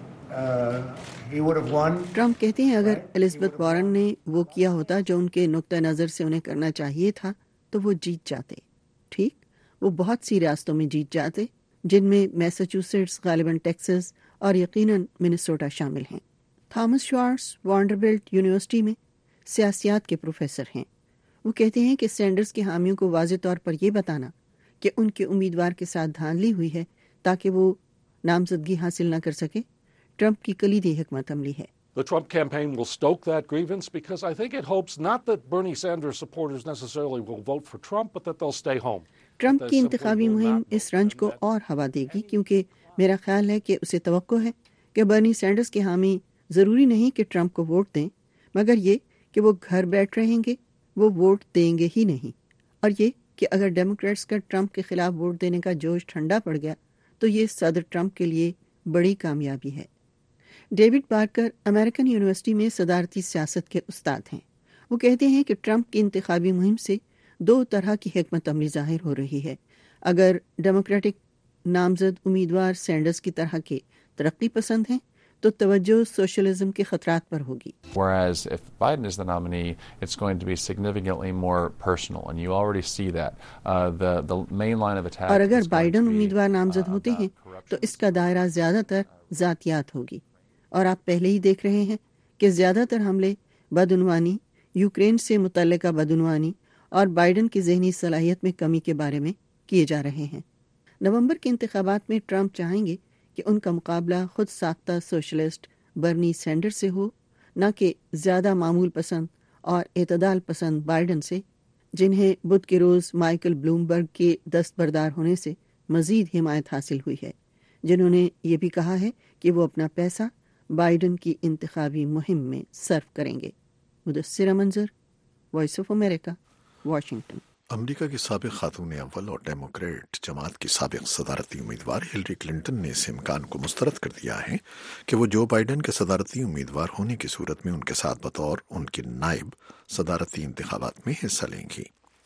uh, he would have won. Trump کہتے ہیں اگر الزبتھ وارن نے وہ کیا ہوتا جو ان کے نقطہ نظر سے انہیں کرنا چاہیے تھا تو وہ جیت جاتے۔ ٹھیک، وہ بہت سی ریاستوں میں جیت جاتے جن میں میساچوسیٹس، غالباً ٹیکساس اور یقیناً منیسوٹا شامل ہیں۔ تھامس شوارٹز وانڈربلٹ یونیورسٹی میں سیاسیات کے پروفیسر ہیں۔ وہ کہتے ہیں کہ سینڈرز کے حامیوں کو واضح طور پر یہ بتانا کہ ان کے امیدوار کے ساتھ دھاندلی ہوئی ہے تاکہ وہ نامزدگی حاصل نہ کر سکے، ٹرمپ کی کلیدی حکمت عملی ہے۔ The Trump campaign will stoke that grievance because I think it hopes not that Bernie Sanders supporters necessarily will vote for Trump, but that they'll stay home. Trump کی انتخابی مہم اس رنج کو اور ہوا دے گی کیونکہ میرا خیال ہے کہ اسے توقع ہے کہ برنی سینڈرز کے حامی ضروری نہیں کہ ٹرمپ کو ووٹ دیں، مگر یہ کہ وہ گھر بیٹھ رہیں گے، وہ ووٹ دیں گے ہی نہیں، اور یہ کہ اگر ڈیموکریٹس کا ٹرمپ کے خلاف ووٹ دینے کا جوش ٹھنڈا پڑ گیا تو یہ صدر ٹرمپ کے لیے بڑی کامیابی ہے۔ ڈیوڈ بارکر امریکن یونیورسٹی میں صدارتی سیاست کے استاد ہیں۔ وہ کہتے ہیں کہ ٹرمپ کی انتخابی مہم سے دو طرح کی حکمت عملی ظاہر ہو رہی ہے۔ اگر ڈیموکریٹک نامزد امیدوار سینڈرز کی طرح کے ترقی پسند ہیں تو توجہ سوشلزم کے خطرات پر ہوگی۔ Whereas if Biden is the nominee, it's going to be significantly more personal, and you already see that. Uh, the the main line of attack. اور اگر بائیڈن امیدوار نامزد ہوتے ہیں تو اس کا دائرہ زیادہ تر ذاتیات ہوگی، اور آپ پہلے ہی دیکھ رہے ہیں کہ زیادہ تر حملے بدعنوانی، یوکرین سے متعلقہ بدعنوانی اور بائیڈن کی ذہنی صلاحیت میں کمی کے بارے میں کیے جا رہے ہیں۔ نومبر کے انتخابات میں ٹرمپ چاہیں گے کہ ان کا مقابلہ خود ساختہ سوشلسٹ برنی سینڈر سے ہو، نہ کہ زیادہ معمول پسند اور اعتدال پسند بائیڈن سے، جنہیں بدھ کے روز مائیکل بلومبرگ کے دستبردار ہونے سے مزید حمایت حاصل ہوئی ہے، جنہوں نے یہ بھی کہا ہے کہ وہ اپنا پیسہ بائیڈن کی انتخابی مہم میں صرف کریں گے۔ Mudassira Manzar, voice of America, Washington. امریکہ کی سابق خاتون اول اور ڈیموکریٹ جماعت کی سابق صدارتی امیدوار ہلری کلنٹن نے اس امکان کو مسترد کر دیا ہے کہ وہ جو بائیڈن کے صدارتی امیدوار ہونے کی صورت میں ان کے ساتھ بطور ان کے نائب صدارتی انتخابات میں حصہ لیں گی۔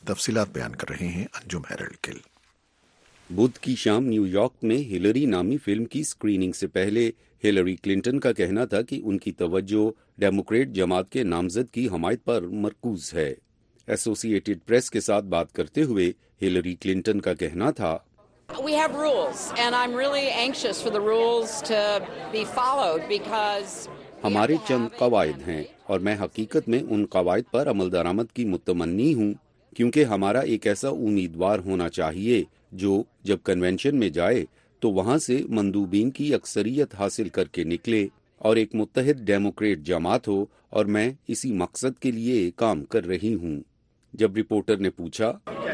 तफसीलात बयान कर रहे हैं अंजुम हेरल्ड गिल। बुध की शाम न्यूयॉर्क में हिलरी नामी फिल्म की स्क्रीनिंग से पहले हिलरी क्लिंटन का कहना था कि उनकी तवज्जो डेमोक्रेट जमात के नामजद की हमायत पर मरकूज है। एसोसिएटेड प्रेस के साथ बात करते हुए हिलरी क्लिंटन का कहना था, We have rules, and I'm really anxious for the rules to be followed because हमारे चंद कवायद हैं और मैं हकीकत में उन कवायद पर अमल दरामद की मुतमन्नी हूँ, क्योंकि हमारा एक ऐसा उम्मीदवार होना चाहिए जो जब कन्वेंशन में जाए तो वहाँ से मंदूबीन की अक्सरियत हासिल करके निकले और एक मुत्तहिद डेमोक्रेट जमात हो, और मैं इसी मकसद के लिए काम कर रही हूँ। जब रिपोर्टर ने पूछा,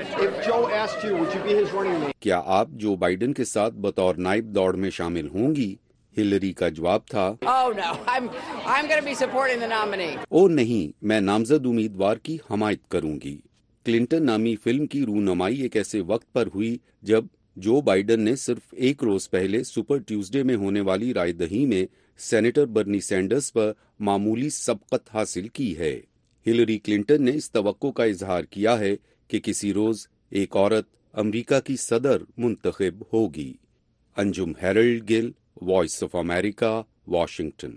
you, क्या आप जो बाइडेन के साथ बतौर नाइब दौड़ में शामिल होंगी, हिलरी का जवाब था, oh, no. I'm, I'm gonna be supporting the nominee. ओ नहीं, मैं नामजद उम्मीदवार की हमायत करूंगी। क्लिंटन नामी फिल्म की रूनुमाई एक ऐसे वक्त पर हुई जब जो बाइडेन ने सिर्फ एक रोज पहले सुपर ट्यूसडे में होने वाली रायदही में सेनेटर बर्नी सैंडर्स पर मामूली सबकत हासिल की है। हिलरी क्लिंटन ने इस तवक्को का इजहार किया है कि किसी रोज एक औरत अमेरिका की सदर मुंतखब होगी। Anjum Harold Gill, voice of America, Washington.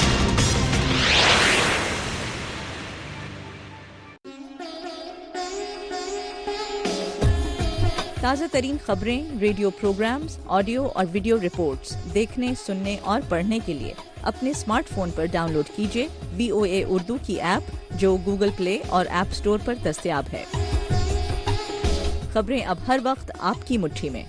ताज़ा तरीन खबरें, रेडियो प्रोग्राम्स, ऑडियो और वीडियो रिपोर्ट्स देखने, सुनने और पढ़ने के लिए अपने स्मार्टफोन पर डाउनलोड कीजिए वी ओ ए उर्दू की ऐप, जो गूगल प्ले और ऐप स्टोर पर दस्तयाब है। खबरें अब हर वक्त आपकी मुट्ठी में।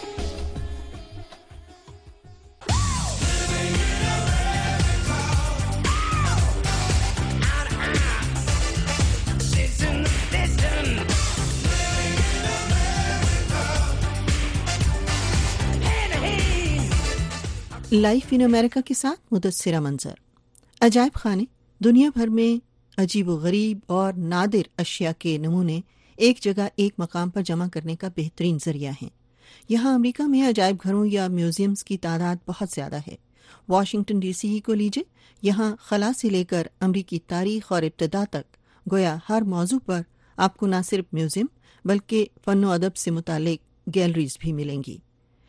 लाइफ इन अमेरिका के साथ मुदस्सिरा मंजर। अजायब खाने दुनिया भर में अजीब व गरीब और नादिर अशिया के नमूने एक जगह एक मकाम पर जमा करने का बेहतरीन जरिया है। यहाँ अमेरिका में अजायब घरों या म्यूजियम्स की तादाद बहुत ज़्यादा है। वाशिंगटन डीसी ही को लीजिए, यहाँ खला से लेकर अमरीकी तारीख और इब्तदा तक गोया हर मौजू पर आपको न सिर्फ म्यूजियम बल्कि फ़न अदब से मुतालिक गैलरीज भी मिलेंगी।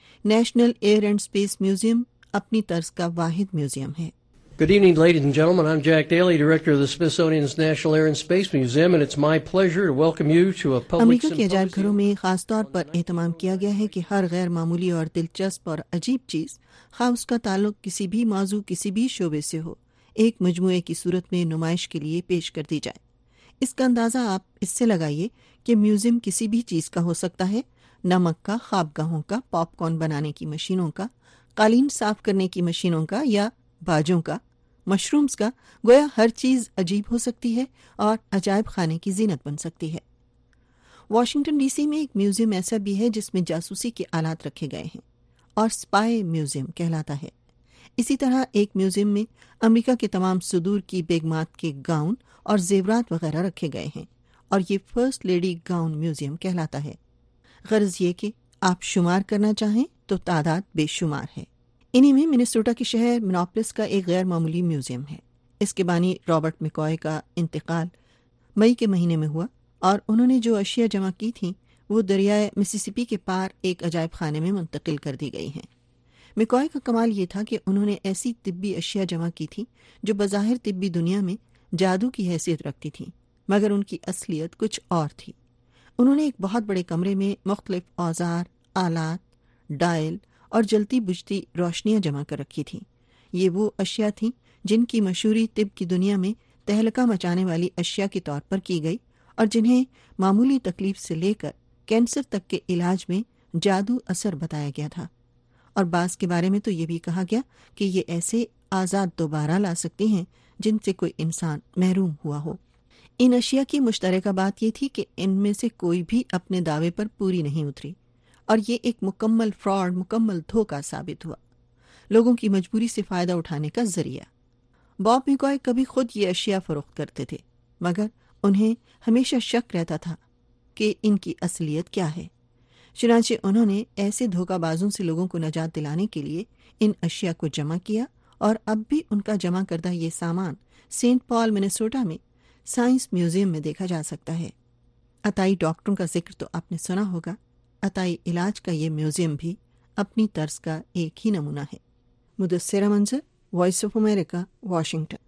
National Air and Space Museum अपनी तर्ज का वाहिद म्यूजियम है। Good evening, ladies and gentlemen. I'm Jack Daly, Director of the Smithsonian's National Air and Space Museum, and it's my pleasure to welcome you to a public अमेरिका के अजायब घरों में खास तौर पर एहतमाम किया गया है कि हर गैर मामूली और दिलचस्प और अजीब चीज़, खा उसका ताल्लुक किसी भी मौजू किसी भी शोबे से हो, एक मजमूए की सूरत में नुमाइश के लिए पेश कर दी जाए। इसका अंदाज़ा आप इससे लगाइए कि म्यूजियम किसी भी चीज़ का हो सकता है, नमक का, ख्वाबगाहों का, पॉपकॉर्न बनाने की मशीनों का, कालीन साफ करने की मशीनों का या बाजों का, मशरूम्स का। गोया हर चीज़ अजीब हो सकती है और अजायब खाने की जीनत बन सकती है। वाशिंगटन डीसी में एक म्यूजियम ऐसा भी है जिसमें जासूसी के आलात रखे गए हैं और स्पाई म्यूजियम कहलाता है। इसी तरह एक म्यूजियम में अमेरिका के तमाम सुदूर की बेगमात के गाउन और जेवरात वगैरह रखे गए हैं और ये फर्स्ट लेडी गाउन म्यूजियम कहलाता है। गर्ज ये कि आप शुमार करना चाहें तो तादाद बेशुमार है। इन्हीं में मिनेसोटा के शहर मिनोपोलिस का एक गैर मामूली म्यूजियम है। इसके बानी रॉबर्ट मैकॉय का इंतकाल मई के महीने में हुआ और उन्होंने जो अशिया जमा की थी वो दरियाए मिसिसिपी के पार एक अजायब खाने में मुंतकिल कर दी गई हैं। मैकॉय का कमाल ये था कि उन्होंने ऐसी तिब्बी अशिया जमा की थी जो बज़ाहिर तिब्बी दुनिया में जादू की हैसियत रखती थी, मगर उनकी असलियत कुछ और थी। उन्होंने एक बहुत बड़े कमरे में मुख्तलिफ औजार, आलात, डायल और जलती बुझती रोशनियां जमा कर रखी थी। ये वो अशिया थीं जिनकी मशहूरी तिब की दुनिया में तहलका मचाने वाली अशिया के तौर पर की गई और जिन्हें मामूली तकलीफ से लेकर कैंसर तक के इलाज में जादू असर बताया गया था। और बास के बारे में तो ये भी कहा गया कि ये ऐसे आज़ाद दोबारा ला सकती हैं जिनसे कोई इंसान महरूम हुआ हो। इन अशिया की मुश्तरका बात ये थी कि इनमें से कोई भी अपने दावे पर पूरी नहीं उतरी और ये एक मुकम्मल फ्रॉड, मुकम्मल धोखा साबित हुआ, लोगों की मजबूरी से फ़ायदा उठाने का जरिया। बॉब मैकॉय कभी खुद ये अशिया फरोख्त करते थे, मगर उन्हें हमेशा शक रहता था कि इनकी असलियत क्या है। चुनांचे उन्होंने ऐसे धोखाबाजों से लोगों को नजात दिलाने के लिए इन अशिया को जमा किया और अब भी उनका जमा करदा ये सामान सेंट पॉल मिनेसोटा में साइंस म्यूजियम में देखा जा सकता है। अताई डॉक्टरों का जिक्र तो आपने सुना होगा। अताई इलाज का ये म्यूजियम भी अपनी तर्ज का एक ही नमूना है। Mudassira Manzar, voice of America, Washington.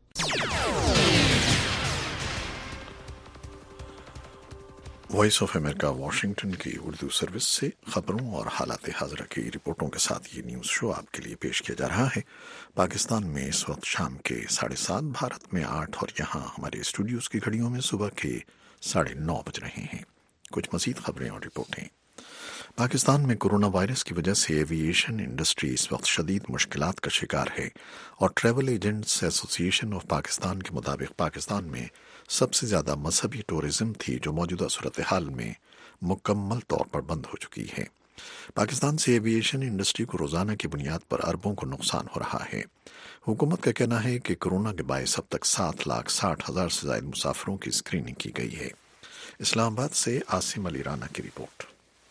Voice of America Washington की उर्दू सर्विस से खबरों और हालात हाज़िरा की रिपोर्टों के साथ ये न्यूज़ शो आपके लिए पेश किया जा रहा है। पाकिस्तान में इस वक्त शाम के साढ़े सात, भारत में आठ और यहाँ हमारे स्टूडियोज की घड़ियों में सुबह के साढ़े नौ बज रहे हैं। कुछ मज़ीद खबरें और रिपोर्टें। पाकिस्तान में कोरोना वायरस की वजह से एविएशन इंडस्ट्री इस वक्त शदीद मुश्किलात का शिकार है और travel agents association of Pakistan के मुताबिक पाकिस्तान में सबसे ज़्यादा मजहबी टूरिज्म थी जो मौजूदा सूरत हाल में मुकम्मल तौर पर बंद हो चुकी है। पाकिस्तान से एविएशन इंडस्ट्री को रोज़ाना की बुनियाद पर अरबों को नुकसान हो रहा है। हुकूमत का कहना है कि कोरोना के बायस अब तक सात लाख साठ हज़ार से ज़ायद मुसाफिरों की स्क्रीनिंग की गई है। इस्लामाबाद से आसिम अली राना की रिपोर्ट।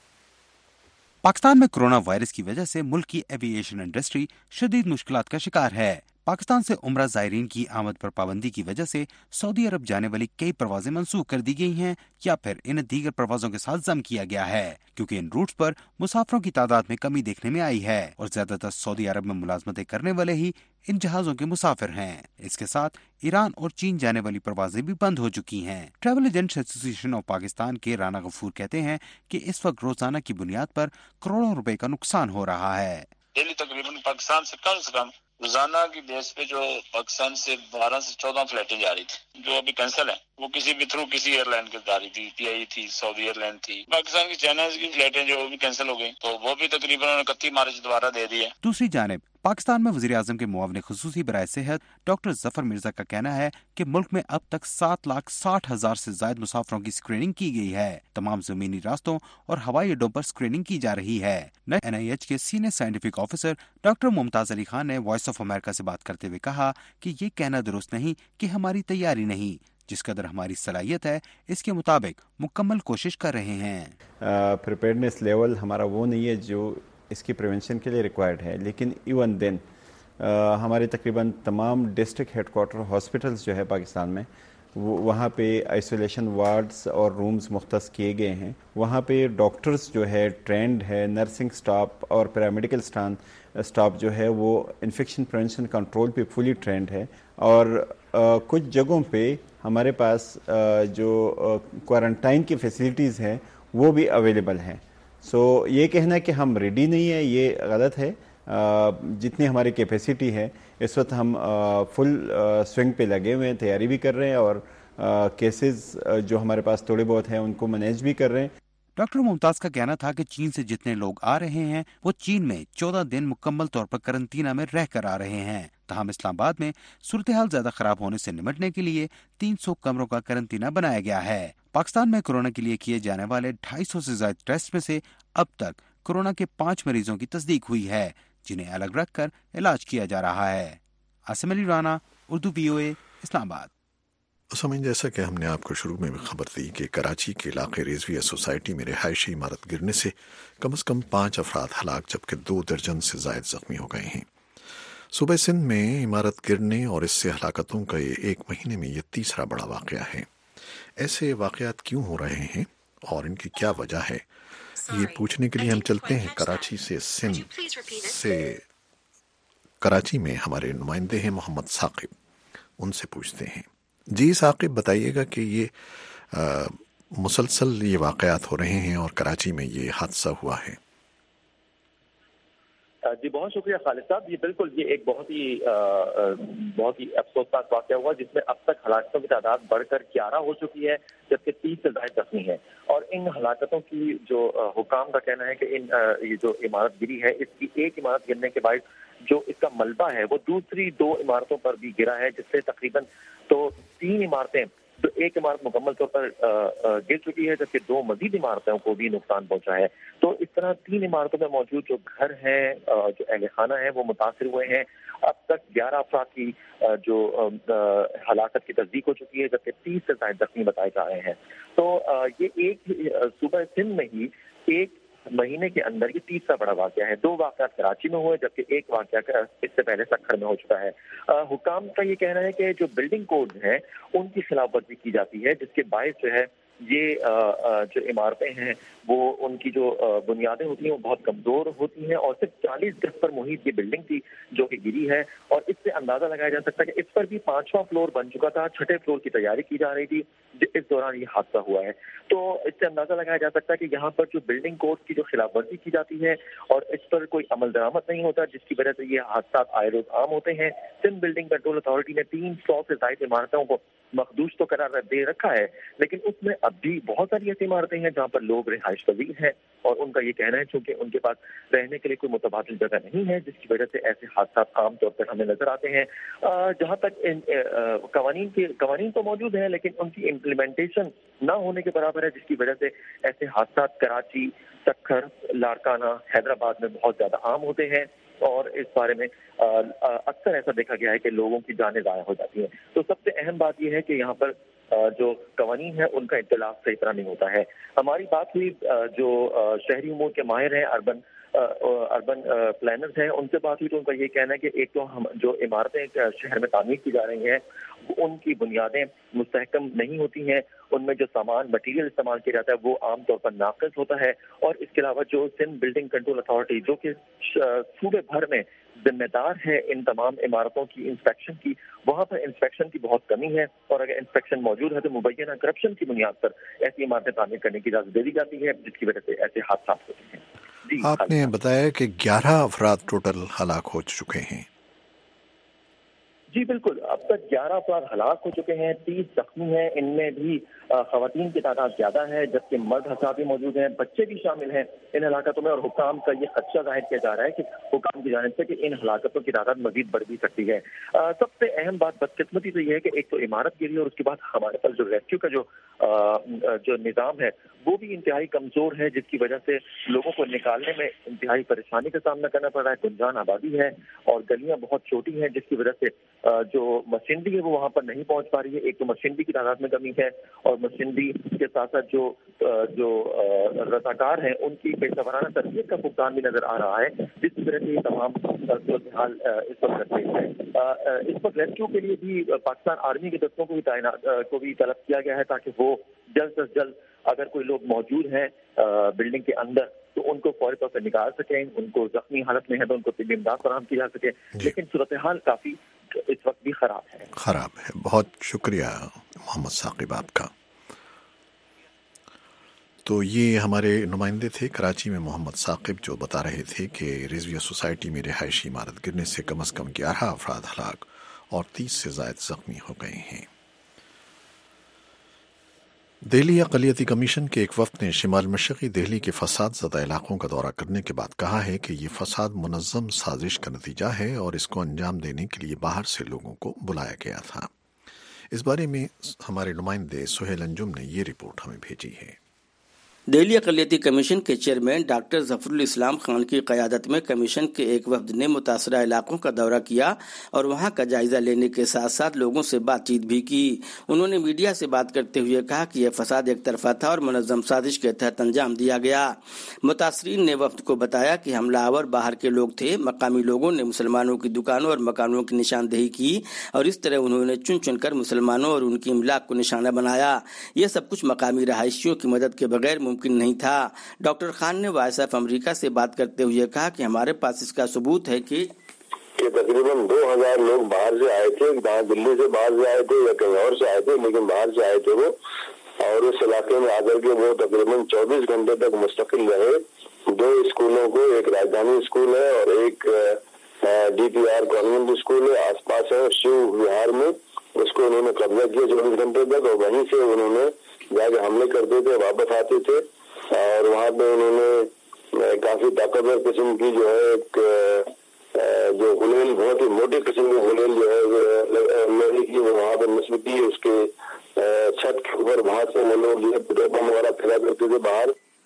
पाकिस्तान में कोरोना वायरस की वजह से मुल्क की एविएशन इंडस्ट्री शदीद मुश्किलात का शिकार है। पाकिस्तान से उम्रा ज़ायरीन की आमद पर पाबंदी की वजह से सऊदी अरब जाने वाली कई परवाजें मंसूख कर दी गई हैं या फिर इन्हें दीगर परवाजों के साथ जम किया गया है, क्योंकि इन रूट्स पर मुसाफिरों की तादाद में कमी देखने में आई है और ज्यादातर सऊदी अरब में मुलाजमतें करने वाले ही इन जहाजों के मुसाफिर हैं। इसके साथ ईरान और चीन जाने वाली परवाजें भी बंद हो चुकी हैं। Travel agents association of Pakistan के राना गफूर कहते हैं कि इस वक्त रोजाना की बुनियाद पर करोड़ों रुपए का नुकसान हो रहा है। डेली तकरीबन पाकिस्तान से कम से कम रोजाना की बेस पे जो पाकिस्तान से बारह से चौदह फ्लाइटें जा रही थी जो अभी कैंसिल है, वो किसी भी थ्रू किसी एयरलाइन के जा रही थी, पीआई थी, सऊदी एयरलाइन थी। पाकिस्तान की चाइना की फ्लाइटें जो भी कैंसिल हो गई तो वो भी तकरीबन इकतीस मार्च दोबारा दे दी है। दूसरी जानिब पाकिस्तान में वज़ीर आज़म के मुआविन खुसूसी बराए सेहत डॉक्टर जफर मिर्जा का कहना है कि मुल्क में अब तक सात लाख साठ हजार से ज्यादा मुसाफिरों की स्क्रीनिंग की गई है। तमाम जमीनी रास्तों और हवाई अड्डों पर स्क्रीनिंग की जा रही है। एन आई एच के senior scientific officer doctor Mumtaz Ali Khan ने वॉइस ऑफ अमेरिका से बात करते हुए कहा कि ये कहना दुरुस्त नहीं कि हमारी तैयारी नहीं, जिस कदर हमारी सलाहियत है इसके मुताबिक मुकम्मल कोशिश कर रहे हैं। प्रिपेयर्डनेस लेवल हमारा वो नहीं है जो इसकी प्रिवेंशन के लिए रिक्वायर्ड है, लेकिन इवन देन हमारे तकरीबन तमाम डिस्ट्रिक्ट हेडक्वार्टर हॉस्पिटल्स जो है पाकिस्तान में वो वहाँ पे आइसोलेशन वार्ड्स और रूम्स मुख्तस किए गए हैं। वहाँ पे डॉक्टर्स जो है ट्रेंड है, नर्सिंग स्टाफ और पैरामेडिकल स्टाफ जो है वो इन्फेक्शन प्रिवेंशन कंट्रोल पे फुली ट्रेंड है और आ, कुछ जगहों पे हमारे पास आ, जो क्वारंटाइन की फैसिलिटीज़ हैं वो भी अवेलेबल हैं। सो so, ये कहना कि हम रेडी नहीं है ये गलत है। uh, जितनी हमारी कैपेसिटी है इस वक्त हम फुल uh, स्विंग पे लगे हुए हैं, तैयारी भी कर रहे हैं और केसेस uh, uh, जो हमारे पास थोड़े बहुत हैं उनको मैनेज भी कर रहे हैं। डॉक्टर मुमताज का कहना था कि चीन से जितने लोग आ रहे हैं वो चीन में चौदह दिन मुकम्मल तौर पर करंटीना में रह कर आ रहे हैं। तहम इस्लामाबाद में सूरत हाल ज्यादा खराब होने से निपटने के लिए तीन सौ कमरों का करंटीना बनाया गया है। पाकिस्तान में कोरोना के लिए किए जाने वाले ढाई सौ से ज्यादा टेस्ट में से अब तक कोरोना के पांच मरीजों की तस्दीक हुई है, जिन्हें अलग रख कर इलाज किया जा रहा है। आसिम अली राना, उर्दू वीओए, इस्लामाबाद। समझ जैसा कि हमने आपको शुरू में भी खबर दी कि कराची के इलाके रिजविया सोसाइटी में रिहायशी इमारत गिरने से कम से कम पाँच अफराद हलाक जबकि दो दर्जन से जायद जख्मी हो गए हैं। सूबे सिंध में इमारत गिरने और इससे हलाकतों का ये एक महीने में ये तीसरा बड़ा वाक़या है। ऐसे वाक़यात क्यों हो रहे हैं और इनकी क्या वजह है, ये पूछने के लिए हम चलते हैं कराची से सिंध से। कराची में हमारे नुमाइंदे हैं मोहम्मद साकिब, उनसे पूछते हैं। जी साकिब, बताइएगा कि ये आ, मुसलसल ये वाक़यात हो रहे हैं और कराची में ये हादसा हुआ है। जी बहुत शुक्रिया खालिद साहब। ये बिल्कुल ये एक बहुत ही आ, बहुत ही अफसोसनाक वाक़या हुआ जिसमें अब तक हलाकतों की तादाद बढ़कर ग्यारह हो चुकी है जबकि तीस से ज्यादा जख्मी है। और इन हलाकतों की जो हुकाम का कहना है कि इन आ, ये जो इमारत गिरी है इसकी एक इमारत गिरने के बाद जो इसका मलबा है वो दूसरी दो इमारतों पर भी गिरा है, जिससे तकरीबन तो तीन इमारतें तो एक इमारत मुकम्मल तौर पर गिर चुकी है जबकि दो मजीद इमारतों को भी नुकसान पहुंचा है। तो इस तरह तीन इमारतों में मौजूद जो घर हैं, जो अहले खाना है वो मुतासर हुए हैं। अब तक ग्यारह अफराद की जो हलाकत की तस्दीक हो चुकी है जबकि तीस से ज्यादा जख्मी बताए जा रहे हैं। तो ये एक सूबा सिंध में ही एक महीने के अंदर ये तीसरा बड़ा वाक़या है। दो वाक़यात कराची में हुए जबकि एक वाक़या इससे पहले सक्खर में हो चुका है। हुकाम का ये कहना है कि जो बिल्डिंग कोड्स हैं उनकी खिलाफ वर्जी की जाती है जिसके बायस जो है یہ جو عمارتیں ہیں وہ ان کی جو بنیادیں ہوتی ہیں وہ بہت کمزور ہوتی ہیں اور صرف چالیس گز پر محیط یہ بلڈنگ تھی جو کہ گری ہے اور اس سے اندازہ لگایا جا سکتا ہے کہ اس پر بھی پانچواں فلور بن چکا تھا, چھٹے فلور کی تیاری کی جا رہی تھی, اس دوران یہ حادثہ ہوا ہے. تو اس سے اندازہ لگایا جا سکتا ہے کہ یہاں پر جو بلڈنگ کوڈ کی جو خلاف ورزی کی جاتی ہے اور اس پر کوئی عمل درآمد نہیں ہوتا, جس کی وجہ سے یہ حادثات آئے روز عام ہوتے ہیں. سندھ بلڈنگ کنٹرول اتھارٹی نے تین سو سے زائد عمارتوں کو مخدوش تو قرار دے رکھا ہے, لیکن اس میں اب بھی بہت ساری ایسی عمارتیں ہیں جہاں پر لوگ رہائش پذیر ہیں اور ان کا یہ کہنا ہے چونکہ ان کے پاس رہنے کے لیے کوئی متبادل جگہ نہیں ہے, جس کی وجہ سے ایسے حادثات عام طور پر ہمیں نظر آتے ہیں. جہاں تک قوانین کے قوانین تو موجود ہیں لیکن ان کی امپلیمنٹیشن نہ ہونے کے برابر ہے, جس کی وجہ سے ایسے حادثات کراچی, سکھر, لاڑکانہ, حیدرآباد میں بہت زیادہ عام ہوتے ہیں اور اس بارے میں اکثر ایسا دیکھا گیا ہے کہ لوگوں کی جانیں ضائع ہو جاتی ہیں. تو سب سے اہم بات یہ ہے کہ یہاں پر جو قوانین ہے ان کا اطلاع صحیح طرح نہیں ہوتا ہے. ہماری بات ہوئی جو شہری امور کے ماہر ہیں, اربن اربن پلانرز ہیں, ان سے بات ہوئی تو ان کا یہ کہنا ہے کہ ایک تو ہم جو عمارتیں شہر میں تعمیر کی جا رہی ہیں ان کی بنیادیں مستحکم نہیں ہوتی ہیں, ان میں جو سامان مٹیریل استعمال کیا جاتا ہے وہ عام طور پر ناقص ہوتا ہے, اور اس کے علاوہ جو سندھ بلڈنگ کنٹرول اتھارٹی جو کہ صوبے بھر میں ذمہ دار ہے ان تمام عمارتوں کی انسپیکشن کی, وہاں پر انسپیکشن کی بہت کمی ہے, اور اگر انسپیکشن موجود ہے تو مبینہ کرپشن کی بنیاد پر ایسی عمارتیں تعمیر کرنے کی اجازت دے دی جاتی ہے, جس کی وجہ سے ایسے حادثات ہوتے ہیں. جی, آپ نے بتایا کہ گیارہ افراد ٹوٹل ہلاک ہو چکے ہیں. جی بالکل, اب تک گیارہ افراد ہلاک ہو چکے ہیں, تیس زخمی ہیں, ان میں بھی خواتین کی تعداد زیادہ ہے جبکہ مرد حضرات بھی موجود ہیں, بچے بھی شامل ہیں ان ہلاکتوں میں, اور حکام کا یہ خدشہ ظاہر کیا جا رہا ہے کہ حکام کی جانب سے کہ ان ہلاکتوں کی تعداد مزید بڑھ بھی سکتی ہے. سب سے اہم بات بدقسمتی تو یہ ہے کہ ایک تو عمارت گری اور اس کے بعد ہمارے پاس جو ریسکیو کا جو جو نظام ہے وہ بھی انتہائی کمزور ہے, جس کی وجہ سے لوگوں کو نکالنے میں انتہائی پریشانی کا سامنا کرنا پڑ رہا ہے. گنجان آبادی ہے اور گلیاں بہت چھوٹی ہیں, جس کی وجہ سے جو مشینری ہے وہ وہاں پر نہیں پہنچ پا رہی ہے. ایک تو مشینری کی تعداد میں کمی ہے اور مشینری کے ساتھ ساتھ جو جو رضاکار ہیں ان کی پیشہ ورانہ تربیت کا فقدان بھی نظر آ رہا ہے, جس کی وجہ سے یہ تمام صورتحال اس وقت پیش ہے. اس وقت ریسکیو کے لیے بھی پاکستان آرمی کے دستوں کو بھی تعینات کو بھی طلب کیا گیا ہے تاکہ وہ جلد از جلد اگر کوئی لوگ موجود ہیں بلڈنگ کے اندر تو ان کو فوری طور پر نکال سکیں, ان کو زخمی حالت میں ہے تو ان کو طبی امداد فراہم کی جا سکے. لیکن صورتحال کافی اس وقت بھی خراب ہے خراب ہے بہت شکریہ محمد ثاقب آپ کا. تو یہ ہمارے نمائندے تھے کراچی میں محمد ثاقب, جو بتا رہے تھے کہ رضویہ سوسائٹی میں رہائشی عمارت گرنے سے کم از کم گیارہ افراد ہلاک اور تیس سے زائد زخمی ہو گئے ہیں. دہلی اقلیتی کمیشن کے ایک وفد نے شمال مشرقی دہلی کے فساد زدہ علاقوں کا دورہ کرنے کے بعد کہا ہے کہ یہ فساد منظم سازش کا نتیجہ ہے اور اس کو انجام دینے کے لیے باہر سے لوگوں کو بلایا گیا تھا. اس بارے میں ہمارے نمائندے سہیل انجم نے یہ رپورٹ ہمیں بھیجی ہے. دہلی اقلیتی کمیشن کے چیئرمین ڈاکٹر ظفر الاسلام خان کی قیادت میں کمیشن کے ایک وفد نے متاثرہ علاقوں کا دورہ کیا اور وہاں کا جائزہ لینے کے ساتھ ساتھ لوگوں سے بات چیت بھی کی. انہوں نے میڈیا سے بات کرتے ہوئے کہا کہ یہ فساد ایک طرفہ تھا اور منظم سازش کے تحت انجام دیا گیا. متاثرین نے وفد کو بتایا کہ حملہ آور باہر کے لوگ تھے. مقامی لوگوں نے مسلمانوں کی دکانوں اور مکانوں کی نشاندہی کی اور اس طرح انہوں نے چن چن کر مسلمانوں اور ان کی املاک کو نشانہ بنایا. یہ سب کچھ مقامی رہائشیوں کی مدد کے بغیر ممکن نہیں تھا. ڈاکٹر خان نے وائس آف امریکہ سے بات کرتے ہوئے کہا کہ ہمارے پاس اس کا ثبوت ہے کہ تقریباً دو ہزار لوگ باہر سے آئے تھے, دلی سے باہر سے آئے تھے یا کہیں اور سے آئے تھے, لیکن باہر سے آئے تھے وہ, اور اس علاقے میں آ کر کے وہ تقریباً چوبیس گھنٹے تک مستقل رہے. دو اسکولوں کو, ایک راجدھانی اسکول ہے اور ایک D P R convent school ہے آس پاس ہے شیو وہار میں, اس کو انہوں نے قبضہ کیا چوبیس گھنٹے تک, اور وہیں سے انہوں نے جا کے حملے کرتے تھے, واپس آتے تھے, اور وہاں پہ انہوں نے کافی طاقتور قسم کی جو ہے ایک جو غلیل, بہت ہی موٹی قسم کی غلیل جو ہے لوہے کی وہ وہاں پہ نصب کی. اس کے چھت کے اوپر وہاں سے وہ لوگ جو ہے پٹرول پمپ وغیرہ پھیلا کرتے تھے باہر.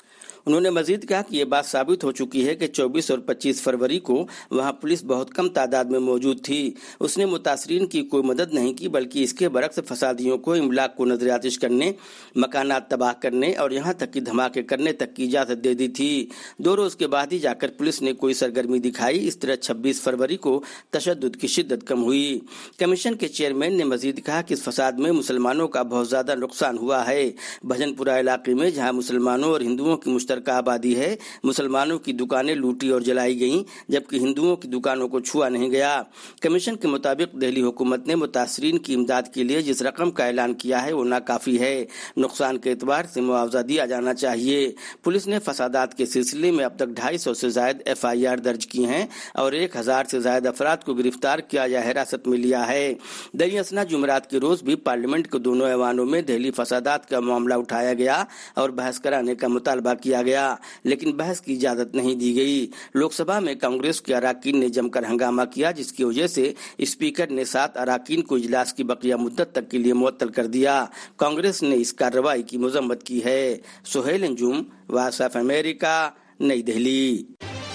انہوں نے مزید کہا کہ یہ بات ثابت ہو چکی ہے کہ چوبیس اور پچیس فروری کو وہاں پولیس بہت کم تعداد میں موجود تھی. اس نے متاثرین کی کوئی مدد نہیں کی بلکہ اس کے برعکس فسادیوں کو املاک کو نظر آتش کرنے، مکانات تباہ کرنے اور یہاں تک کہ دھماکے کرنے تک کی اجازت دے دی تھی. دو روز کے بعد ہی جا کر پولیس نے کوئی سرگرمی دکھائی. اس طرح چھبیس فروری کو تشدد کی شدت کم ہوئی. کمیشن کے چیئرمین نے مزید کہا کہ اس فساد میں مسلمانوں کا بہت زیادہ نقصان ہوا ہے. بھجن پورہ علاقے میں جہاں مسلمانوں اور ہندوؤں کی مشترکہ آبادی ہے، مسلمانوں کی دکانیں لوٹی اور جلائی گئیں جبکہ ہندوؤں کی دکانوں کو چھوا نہیں گیا. کمیشن کے مطابق دہلی حکومت نے متاثرین کی امداد کے لیے جس رقم کا اعلان کیا ہے وہ ناکافی ہے. نقصان کے اعتبار سے معاوضہ دیا جانا چاہیے. پولیس نے فسادات کے سلسلے میں اب تک ڈھائی سو سے زائد ایف آئی آر درج کی ہیں اور ایک ہزار سے زائد افراد کو گرفتار کیا یا حراست میں لیا ہے. دریں اثنا جمعرات کے روز بھی پارلیمنٹ کے دونوں ایوانوں میں دہلی فسادات کا معاملہ اٹھایا گیا اور بحث کرانے کا مطالبہ کیا گیا لیکن بحث کی اجازت نہیں دی گئی. لوک سبھا میں کانگریس کے اراکین نے جم کر ہنگامہ کیا جس کی وجہ سے اسپیکر نے سات اراکین کو اجلاس کی بقیہ مدت تک کے لیے معطل کر دیا. کانگریس نے اس کارروائی کی مذمت کی ہے. Sohail Anjum, voice of America, نئی دہلی.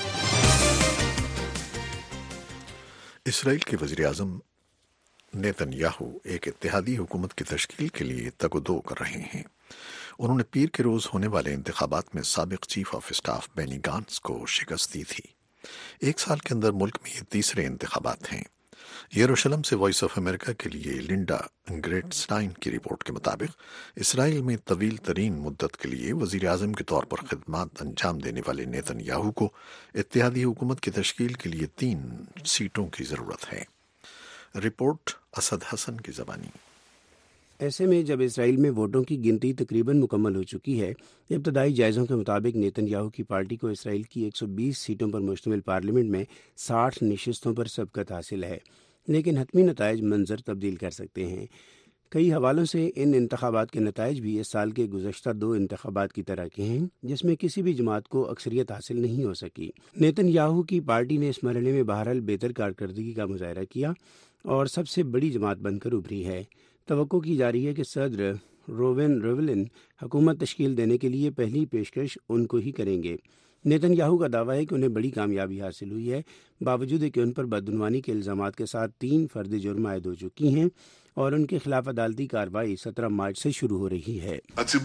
اسرائیل کے وزیر اعظم نیتن یاہو ایک اتحادی حکومت کی تشکیل کے لیے تگ و دو کر رہے ہیں. انہوں نے پیر کے روز ہونے والے انتخابات میں سابق چیف آف اسٹاف بینی گانٹس کو شکست دی تھی. ایک سال کے اندر ملک میں یہ تیسرے انتخابات ہیں. یروشلم سے وائس آف امریکہ کے لیے لنڈا گریٹسٹائن کی رپورٹ کے مطابق اسرائیل میں طویل ترین مدت کے لیے وزیر اعظم کے طور پر خدمات انجام دینے والے نیتن یاہو کو اتحادی حکومت کی تشکیل کے لیے تین سیٹوں کی ضرورت ہے. رپورٹ اسد حسن کی زبانی. ایسے میں جب اسرائیل میں ووٹوں کی گنتی تقریباً مکمل ہو چکی ہے، ابتدائی جائزوں کے مطابق نیتن یاہو کی پارٹی کو اسرائیل کی ایک سو بیس سیٹوں پر مشتمل پارلیمنٹ میں ساٹھ نشستوں پر سبقت حاصل ہے، لیکن حتمی نتائج منظر تبدیل کر سکتے ہیں. کئی حوالوں سے ان انتخابات کے نتائج بھی اس سال کے گزشتہ دو انتخابات کی طرح کے ہیں جس میں کسی بھی جماعت کو اکثریت حاصل نہیں ہو سکی. نیتن یاہو کی پارٹی نے اس مرحلے میں بہرحال بہتر کارکردگی کا مظاہرہ کیا اور سب سے بڑی جماعت بن کر ابھری ہے. توقع کی جا رہی ہے کہ صدر روون ریولن حکومت تشکیل دینے کے لیے پہلی پیشکش ان کو ہی کریں گے. نیتن یاہو کا دعویٰ ہے کہ انہیں بڑی کامیابی حاصل ہوئی ہے، باوجود کہ ان پر بدعنوانی کے الزامات کے ساتھ تین فرد جرم عائد ہو چکی ہیں اور ان کے خلاف عدالتی کارروائی سترہ مارچ سے شروع ہو رہی ہے.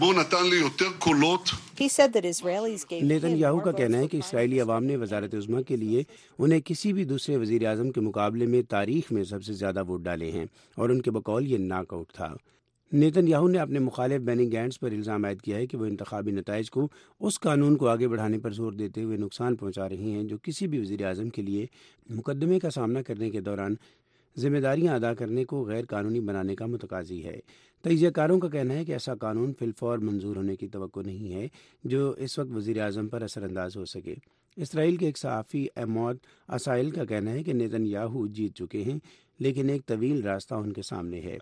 نیتن یاہو کا کہنا ہے کہ اسرائیلی عوام نے وزارت عظمیٰ کے لیے انہیں کسی بھی دوسرے وزیر اعظم کے مقابلے میں تاریخ میں سب سے زیادہ ووٹ ڈالے ہیں اور ان کے بقول یہ ناک آؤٹ تھا. نیتن یاہو نے اپنے مخالف بینی گینٹس پر الزام عائد کیا ہے کہ وہ انتخابی نتائج کو اس قانون کو آگے بڑھانے پر زور دیتے ہوئے نقصان پہنچا رہے ہیں جو کسی بھی وزیر اعظم کے لیے مقدمے کا سامنا کرنے کے دوران ذمہ داریاں ادا کرنے کو غیر قانونی بنانے کا متقاضی ہے. تجزیہ کاروں کا کہنا ہے کہ ایسا قانون فی الفور منظور ہونے کی توقع نہیں ہے جو اس وقت وزیر اعظم پر اثر انداز ہو سکے. اسرائیل کے ایک صحافی احمد اسائل کا کہنا ہے کہ نیتن یاہو جیت چکے ہیں لیکن ایک طویل راستہ ان کے سامنے ہے.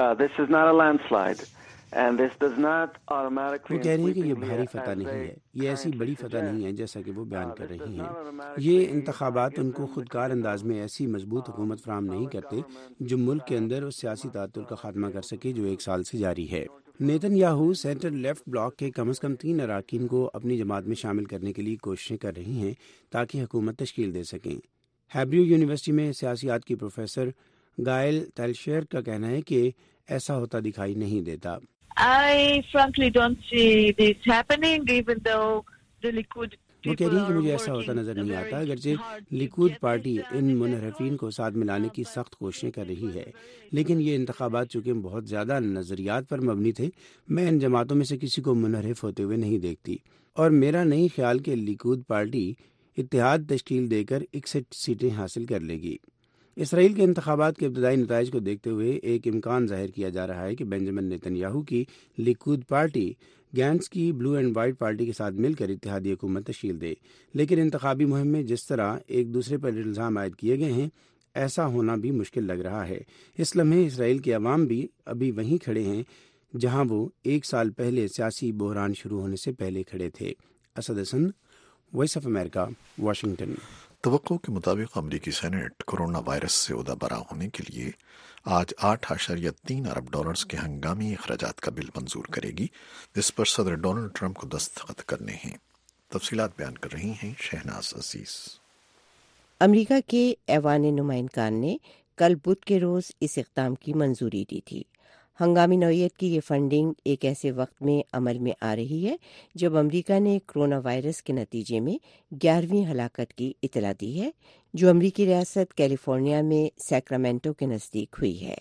وہ کہہ رہے ہیں کہ یہ بھاری فتح نہیں ہے، یہ ایسی بڑی فتح نہیں ہے جیسا کہ وہ بیان کر رہی ہیں. یہ انتخابات ان کو خودکار انداز میں ایسی مضبوط حکومت فراہم نہیں کرتے جو ملک کے اندر اس سیاسی تعطل کا خاتمہ کر سکے جو ایک سال سے جاری ہے. Netanyahu centre left bloc کے کم از کم تین اراکین کو اپنی جماعت میں شامل کرنے کے لیے کوششیں کر رہی ہیں تاکہ حکومت تشکیل دے سکیں. ہیبریو یونیورسٹی میں سیاسیات کی پروفیسر گائل تیلشیر کا کہنا ہے کہ ایسا ہوتا دکھائی نہیں دیتا. I frankly don't see this happening, even though the Likud وہ کہہ رہی ہیں کہ مجھے ایسا ہوتا نظر نہیں آتا اگرچہ لیکود پارٹی ان منحرفین کو ساتھ ملانے کی سخت کوششیں کر رہی ہے، لیکن یہ انتخابات چونکہ بہت زیادہ نظریات پر مبنی تھے، میں ان جماعتوں میں سے کسی کو منحرف ہوتے ہوئے نہیں دیکھتی اور میرا نہیں خیال کہ لیکود پارٹی اتحاد تشکیل دے کر اکسٹھ سیٹیں حاصل کر لے گی. اسرائیل کے انتخابات کے ابتدائی نتائج کو دیکھتے ہوئے ایک امکان ظاہر کیا جا رہا ہے کہ بنجامن نیتن یاہو کی لیکود پارٹی گینٹس کی بلو اینڈ وائٹ پارٹی کے ساتھ مل کر اتحادی حکومت تشکیل دے، لیکن انتخابی مہم میں جس طرح ایک دوسرے پر الزام عائد کیے گئے ہیں ایسا ہونا بھی مشکل لگ رہا ہے. اس لمحے اسرائیل کے عوام بھی ابھی وہیں کھڑے ہیں جہاں وہ ایک سال پہلے سیاسی بحران شروع ہونے سے پہلے کھڑے تھے. Asad Hasan, voice of America, Washington. توقع کے مطابق امریکی سینٹ کورونا وائرس سے عہدہ برا ہونے کے لیے آج آٹھ اشاریہ تین ارب ڈالرز کے ہنگامی اخراجات کا بل منظور کرے گی جس پر صدر ڈونلڈ ٹرمپ کو دستخط کرنے ہیں. तफसीलात बयान कर रही हैं शहनाज अजीज। अमेरिका के ऐवान नुमाइंदगान ने कल बुध के रोज़ इस इक़दाम की मंजूरी दी थी। हंगामी नौयत की ये फंडिंग एक ऐसे वक्त में अमल में आ रही है जब अमेरिका ने कोरोना वायरस के नतीजे में ग्यारहवीं हलाकत की इतला दी है, जो अमेरिकी रियासत कैलिफोर्निया में सैक्रामेंटो के नज़दीक हुई है।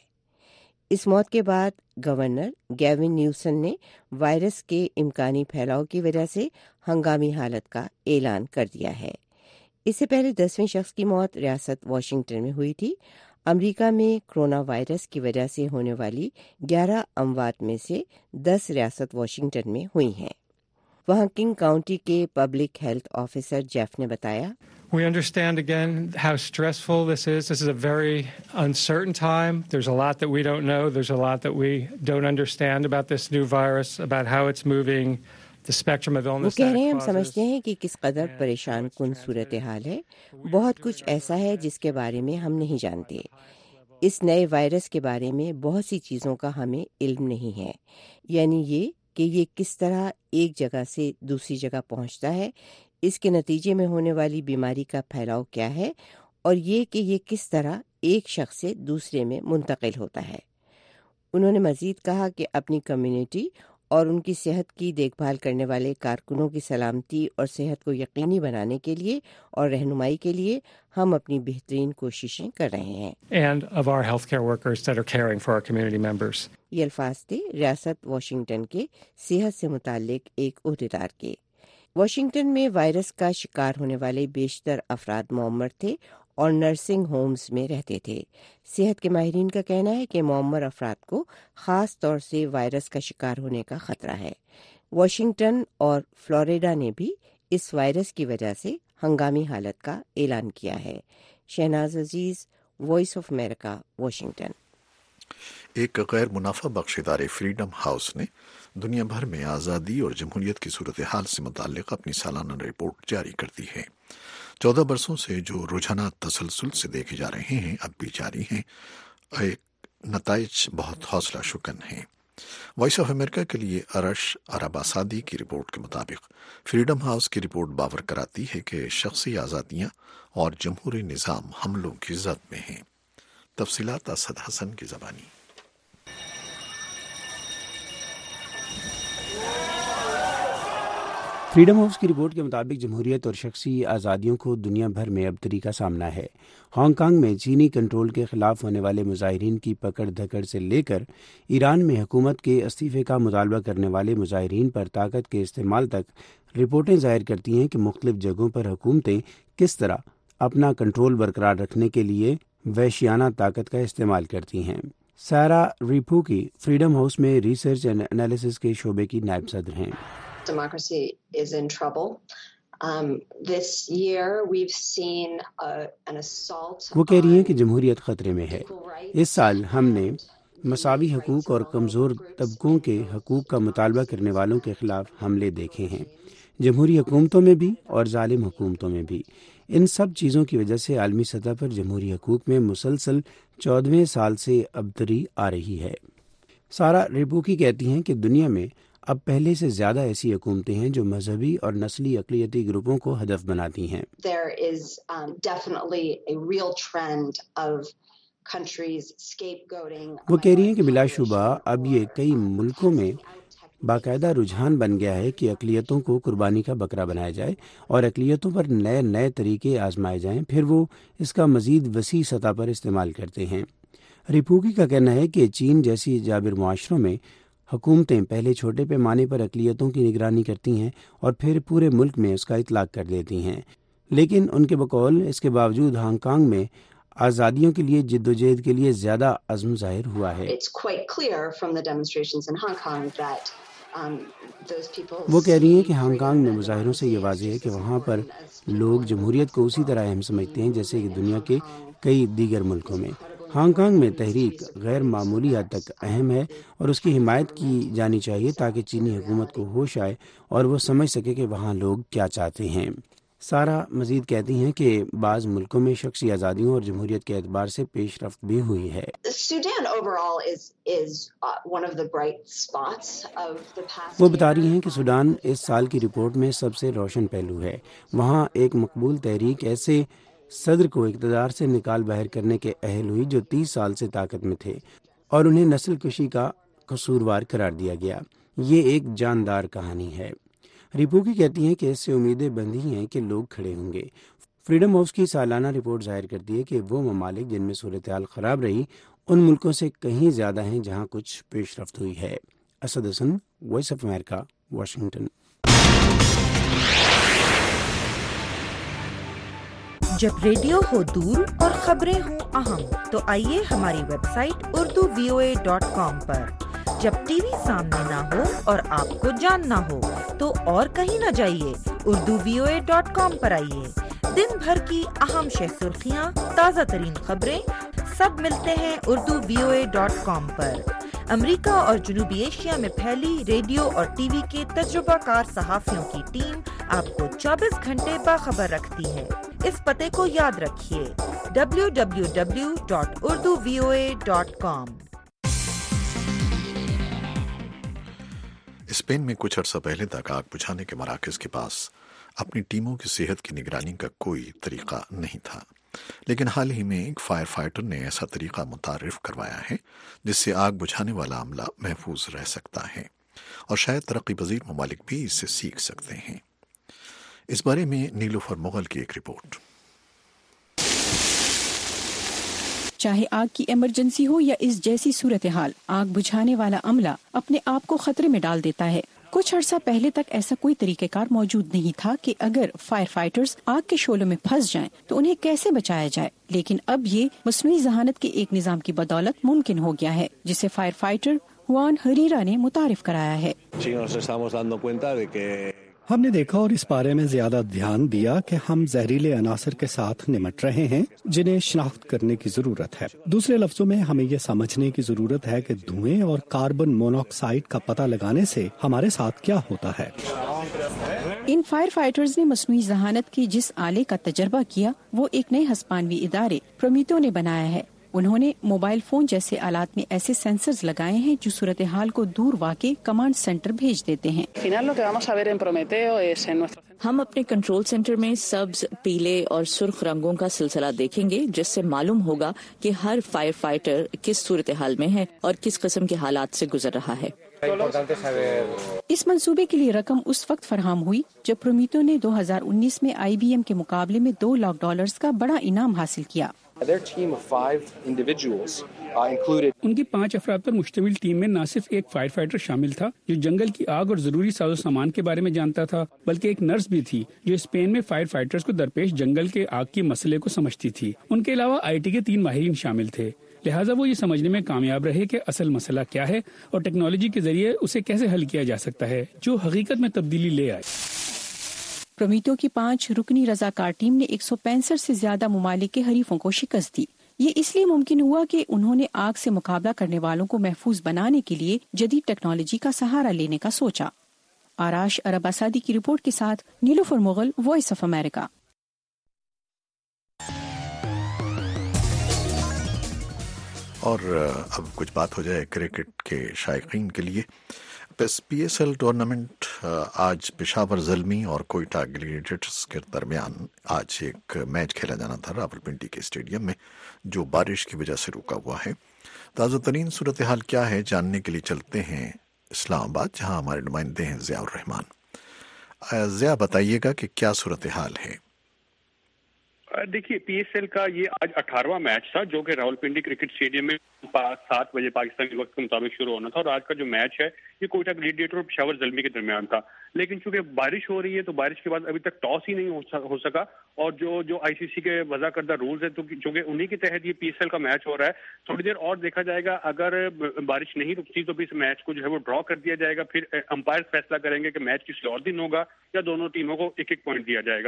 इस मौत के बाद गवर्नर गैविन न्यूसन ने वायरस के इम्कानी फैलाव की वजह से हंगामी हालत का ऐलान कर दिया है। इससे पहले दसवें शख्स की मौत रियासत वाशिंगटन में हुई थी। अमेरिका में कोरोना वायरस की वजह से होने वाली ग्यारह अमवात में से दस रियासत वाशिंगटन में हुई हैं। वहाँ किंग काउंटी के पब्लिक हेल्थ ऑफिसर जेफ ने बताया, We understand again how stressful this is. This is a very uncertain time. There's a lot that we don't know. There's a lot that we don't understand about this new virus, about how it's moving, the spectrum of illness वो कह that रहे it हैं, हम causes. समझते हैं कि किस कदर परेशान कुन सूरत हाल है। बहुत कुछ ऐसा है जिसके बारे में हम नहीं जानते। इस नए वायरस के बारे में बहुत सी चीज़ों का हमें इल्म नहीं है, यानी ये कि ये किस तरह एक जगह से दूसरी जगह पहुंचता है, इसके नतीजे में होने वाली बीमारी का फैलाव क्या है, और ये कि ये किस तरह एक शख्स से दूसरे में मुंतकिल होता है। उन्होंने मजीद कहा कि अपनी कम्युनिटी और उनकी सेहत की देखभाल करने वाले कारकुनों की सलामती और सेहत को यकीनी बनाने के लिए और रहनुमाई के लिए हम अपनी बेहतरीन कोशिशें कर रहे हैं। And of our healthcare workers that are caring for our community members. ये अल्फाज थे रियासत वाशिंगटन के सेहत से मुतालिक एक ओहदेदार के। वाशिंगटन में वायरस का शिकार होने वाले बेशतर अफराद मुअम्मर थे और नर्सिंग होम्स में रहते थे। सेहत के माहिरीन का कहना है कि मुअम्मर अफराद को ख़ास तौर से वायरस का शिकार होने का खतरा है। वाशिंगटन और फ्लोरिडा ने भी इस वायरस की वजह से हंगामी हालत का ऐलान किया है। Shahnaz Aziz, voice of America, Washington. एक गैर मुनाफा बख्श इदारे फ्रीडम हाउस ने दुनिया भर में आज़ादी और जमहूरियत की सूरत हाल से मुताल्लिक़ अपनी सालाना रिपोर्ट जारी कर दी है। चौदह बरसों से जो रुझानात तसलसल से देखे जा रहे हैं अब भी जारी हैं। एक नताइज बहुत हौसला शुकन हैं। वॉइस ऑफ अमेरिका के लिए अरश अरबासादी की रिपोर्ट के मुताबिक फ्रीडम हाउस की रिपोर्ट बावर कराती है कि शख्सी आज़ादियाँ और जमहूरी निज़ाम हमलों की जद में हैं। तफसीलात असद हसन की ज़बानी। फ्रीडम हाउस की रिपोर्ट के मुताबिक जमहूरियत और शख्सी आज़ादियों को दुनिया भर में अबतरी का सामना है। हांगकांग में चीनी कंट्रोल के खिलाफ होने वाले मुजाहिरीन की पकड़ धकड़ से लेकर ईरान में हुकूमत के इस्तीफे का मुतालबा करने वाले मुजाहिरीन पर ताकत के इस्तेमाल तक रिपोर्टें जाहिर करती हैं कि मुख्तलिफ जगहों पर हुकूमतें किस तरह अपना कंट्रोल बरकरार रखने के लिए वहशियाना ताकत का इस्तेमाल करती हैं। सारा रिपुकी फ्रीडम हाउस में रिसर्च एंड एनालिसिस के शोबे की नायब सदर हैं। Democracy is in trouble. Um, this year we've seen a, an assault. वो कह रही हैं कि जमहूरियत खतरे में है। इस साल हमने मसावी हकूक और कमज़ोर तबकों के हकूक का मुतालबा करने वालों के खिलाफ हमले देखे हैं, जमहूरी हुकूमतों में भी और जालिम हुकूमतों में भी। इन सब चीज़ों की वजह से आलमी सतह पर जमहूरी हकूक में मुसलसल चौदहवें साल से अबतरी आ रही है। सारा रिपुकी कहती हैं कि दुनिया में अब पहले से ज्यादा ऐसी हुकूमतें हैं जो मजहबी और नस्ली अक़लियती ग्रुपों को हदफ बनाती हैं। There is um, definitely a real trend of countries scapegoating. वो कह रही हैं कि बिलाशुबा अब ये कई मुल्कों में बाकायदा रुझान बन गया है कि अक़लियतों को कुर्बानी का बकरा बनाया जाए और अक़लियतों पर नए नए तरीके आजमाए जाएं, फिर वो इसका मजीद वसी सतह पर इस्तेमाल करते हैं। रिपुकी का कहना है कि चीन जैसी जाबिर मुआशरों में हुकूमतें पहले छोटे पैमाने पर अक़लियतों की निगरानी करती हैं और फिर पूरे मुल्क में उसका इतलाक़ कर देती हैं, लेकिन उनके बकौल इसके बावजूद हांगकांग में आज़ादियों के लिए जिद्दोजहद के लिए ज़्यादा अज़्म ज़ाहिर हुआ है। वो कह रही हैं कि हांगकांग में मुजाहिरों से ये वाज़ेह है कि वहाँ पर लोग जमहूरियत को उसी तरह अहम समझते हैं जैसे कि दुनिया के कई दीगर मुल्कों में। हांगकांग में तहरीक गैर मामूली हद तक अहम है और उसकी हिमायत की जानी चाहिए ताकि चीनी हुकूमत को होश आए और वो समझ सके कि वहाँ लोग क्या चाहते हैं। سارا مزید کہتی ہیں کہ بعض ملکوں میں شخصی آزادیوں اور جمہوریت کے اعتبار سے پیش رفت بھی ہوئی ہے۔ وہ بتا رہی ہیں کہ سوڈان اس سال کی رپورٹ میں سب سے روشن پہلو ہے۔ وہاں ایک مقبول تحریک ایسے صدر کو اقتدار سے نکال باہر کرنے کے اہل ہوئی جو تیس سال سے طاقت میں تھے اور انہیں نسل کشی کا قصوروار قرار دیا گیا۔ یہ ایک جاندار کہانی ہے۔ رپوکی کہتی ہیں کہ اس سے امیدیں بندھی ہیں کہ لوگ کھڑے ہوں گے۔ فریڈم ہاؤس کی سالانہ رپورٹ ظاہر کرتی ہے کہ وہ ممالک جن میں صورتحال خراب رہی ان ملکوں سے کہیں زیادہ ہیں جہاں کچھ پیش رفت ہوئی ہے۔ Asad Hasan, voice of America, Washington. جب ریڈیو ہو دور اور خبریں ہوں اہم تو آئیے ہماری website Urdu V O A dot com پر۔ جب ٹی وی سامنے نہ ہو اور آپ کو جاننا ہو تو اور کہیں نہ جائیے، Urdu V O A dot com پر آئیے۔ دن بھر کی اہم شہ سرخیاں، تازہ ترین خبریں سب ملتے ہیں Urdu V O A dot com پر۔ امریکہ اور جنوبی ایشیا میں پھیلی ریڈیو اور ٹی وی کے تجربہ کار صحافیوں کی ٹیم آپ کو چوبیس گھنٹے باخبر رکھتی ہے۔ اس پتے کو یاد رکھیے، W W W dot Urdu V O A dot com. Spain میں کچھ عرصہ پہلے تک آگ بجھانے کے مراکز کے پاس اپنی ٹیموں کی صحت کی نگرانی کا کوئی طریقہ نہیں تھا، لیکن حال ہی میں ایک فائر فائٹر نے ایسا طریقہ متعارف کروایا ہے جس سے آگ بجھانے والا عملہ محفوظ رہ سکتا ہے، اور شاید ترقی پذیر ممالک بھی اس سے سیکھ سکتے ہیں۔ اس بارے میں نیلوفر مغل کی ایک رپورٹ۔ چاہے آگ کی ایمرجنسی ہو یا اس جیسی صورتحال، آگ بجھانے والا عملہ اپنے آپ کو خطرے میں ڈال دیتا ہے۔ کچھ عرصہ پہلے تک ایسا کوئی طریقہ کار موجود نہیں تھا کہ اگر فائر فائٹرز آگ کے شعلوں میں پھنس جائیں تو انہیں کیسے بچایا جائے، لیکن اب یہ مصنوعی ذہانت کے ایک نظام کی بدولت ممکن ہو گیا ہے جسے فائر فائٹر ہوان ہریرا نے متعارف کرایا ہے۔ ہم نے دیکھا اور اس بارے میں زیادہ دھیان دیا کہ ہم زہریلے عناصر کے ساتھ نمٹ رہے ہیں جنہیں شناخت کرنے کی ضرورت ہے۔ دوسرے لفظوں میں ہمیں یہ سمجھنے کی ضرورت ہے کہ دھوئیں اور کاربن مونوکسائیڈ کا پتہ لگانے سے ہمارے ساتھ کیا ہوتا ہے۔ ان فائر فائٹرز نے مصنوعی ذہانت کی جس آلے کا تجربہ کیا وہ ایک نئے ہسپانوی ادارے پرومیتو نے بنایا ہے۔ انہوں نے موبائل فون جیسے آلات میں ایسے سینسرز لگائے ہیں جو صورتحال کو دور واقع کمانڈ سینٹر بھیج دیتے ہیں۔ ہم اپنے کنٹرول سینٹر میں سبز، پیلے اور سرخ رنگوں کا سلسلہ دیکھیں گے جس سے معلوم ہوگا کہ ہر فائر فائٹر کس صورتحال میں ہے اور کس قسم کے حالات سے گزر رہا ہے۔ اس منصوبے کے لیے رقم اس وقت فراہم ہوئی جب پرومیتو نے دو ہزار انیس میں آئی بی ایم کے مقابلے میں دو لاکھ ڈالرز کا بڑا انعام حاصل کیا۔ ان کی پانچ افراد پر مشتمل ٹیم میں نہ صرف ایک فائر فائٹر شامل تھا جو جنگل کی آگ اور ضروری ساز و سامان کے بارے میں جانتا تھا، بلکہ ایک نرس بھی تھی جو اسپین میں فائر فائٹرز کو درپیش جنگل کے آگ کے مسئلے کو سمجھتی تھی۔ ان کے علاوہ آئی ٹی کے تین ماہرین شامل تھے، لہٰذا وہ یہ سمجھنے میں کامیاب رہے کہ اصل مسئلہ کیا ہے اور ٹیکنالوجی کے ذریعے اسے کیسے حل کیا جا سکتا ہے جو حقیقت میں تبدیلی لے آئے۔ پرومیتو کی پانچ رکنی رضاکار ٹیم نے ایک سو پینسٹھ سے زیادہ ممالک کے حریفوں کو شکست دی۔ یہ اس لیے ممکن ہوا کہ انہوں نے آگ سے مقابلہ کرنے والوں کو محفوظ بنانے کے لیے جدید ٹیکنالوجی کا سہارا لینے کا سوچا۔ آراش عرب اسادی کی رپورٹ کے ساتھ Nilofar Mughal, voice of America. اور اب کچھ بات ہو جائے کرکٹ کے شائقین کے لیے۔ پی ایس ایل ٹورنامنٹ آج پشاور زلمی اور کوئٹہ گلیڈیٹرز کے درمیان آج ایک میچ کھیلا جانا تھا راولپنڈی کے اسٹیڈیم میں، جو بارش کی وجہ سے رکا ہوا ہے۔ تازہ ترین صورتحال کیا ہے جاننے کے لیے چلتے ہیں اسلام آباد، جہاں ہمارے نمائندے ہیں ضیاء الرحمان۔ ضیاء، بتائیے گا کہ کیا صورتحال ہے؟ دیکھیے، پی ایس ایل کا یہ آج اٹھارہواں میچ تھا جو کہ راولپنڈی کرکٹ اسٹیڈیم میں سات بجے پاکستانی وقت کے مطابق شروع ہونا تھا، اور آج کا جو میچ ہے یہ کوئٹہ گلیڈیٹر اور پشاور زلمی کے درمیان تھا۔ لیکن چونکہ بارش ہو رہی ہے تو بارش کے بعد ابھی تک ٹاس ہی نہیں ہو سکا، اور جو جو آئی سی سی کے وضع کردہ رولز ہیں تو چونکہ انہی کے تحت یہ پی ایس ایل کا میچ ہو رہا ہے، تھوڑی دیر اور دیکھا جائے گا۔ اگر بارش نہیں رکتی تو اس میچ کو جو ہے وہ ڈرا کر دیا جائے گا، پھر امپائر فیصلہ کریں گے کہ میچ کسی اور دن ہوگا یا دونوں ٹیموں کو ایک ایک پوائنٹ دیا جائے گا۔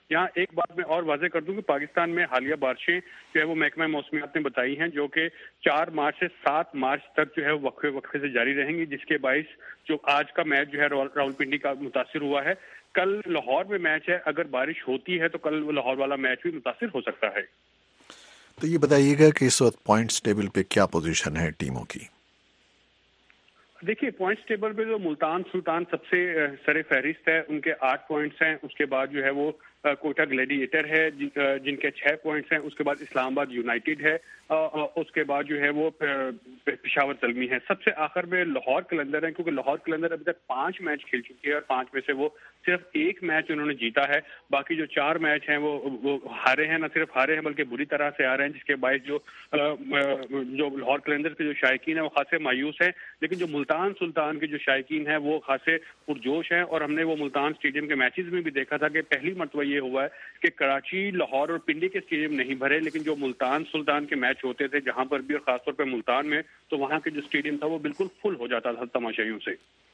یہاں ایک بات میں اور واضح کر دوں کہ پاکستان میں حالیہ بارشیں جو ہے وہ محکمہ موسمیات نے بتائی ہیں جو کہ چار مارچ سے سات مارچ تک جو ہے وقفے وقفے سے جاری رہیں گی، جس کے باعث جو آج کا میچ جو ہے راولپنڈی کا متاثر ہوا ہے. کل لاہور میں میچ ہے، اگر بارش ہوتی ہے تو کل لاہور والا میچ بھی متاثر ہو سکتا ہے. تو یہ بتائیے گا کہ اس وقت پوائنٹس ٹیبل پہ کیا پوزیشن ہے ٹیموں کی؟ دیکھیے پوائنٹس ٹیبل پہ جو ملتان سلطان سب سے سر فہرست ہے، ان کے آٹھ پوائنٹس ہیں. اس کے بعد جو ہے وہ کوئٹہ گلیڈیٹر ہے جن کے چھ پوائنٹس ہیں. اس کے بعد اسلام آباد یونائٹیڈ ہے. اس کے بعد جو ہے وہ پشاور زلمی ہے. سب سے آخر میں لاہور قلندر ہے، کیونکہ لاہور قلندر ابھی تک پانچ میچ کھیل چکی ہے اور پانچ میں سے وہ صرف ایک میچ انہوں نے جیتا ہے. باقی جو چار میچ ہیں وہ وہ ہارے ہیں، نہ صرف ہارے ہیں بلکہ بری طرح سے ہارے ہیں، جس کے باعث جو جو لاہور قلندر کے جو شائقین ہیں وہ خاصے مایوس ہیں. لیکن جو ملتان سلطان کے جو شائقین ہیں وہ خاصے پرجوش ہیں. اور ہم نے وہ ملتان اسٹیڈیم کے میچز میں بھی دیکھا تھا کہ پہلی مرتبہ یہ ہوا ہے کہ کراچی، لاہور اور پنڈی کے اسٹیڈیم نہیں بھرے، لیکن جو ملتان سلطان کے میچ ہوتے تھے جہاں پر بھی، اور خاص طور پہ ملتان میں، تو وہاں کے جو اسٹیڈیم تھا وہ بالکل فل ہو جاتا تھا تماشائیوں سے.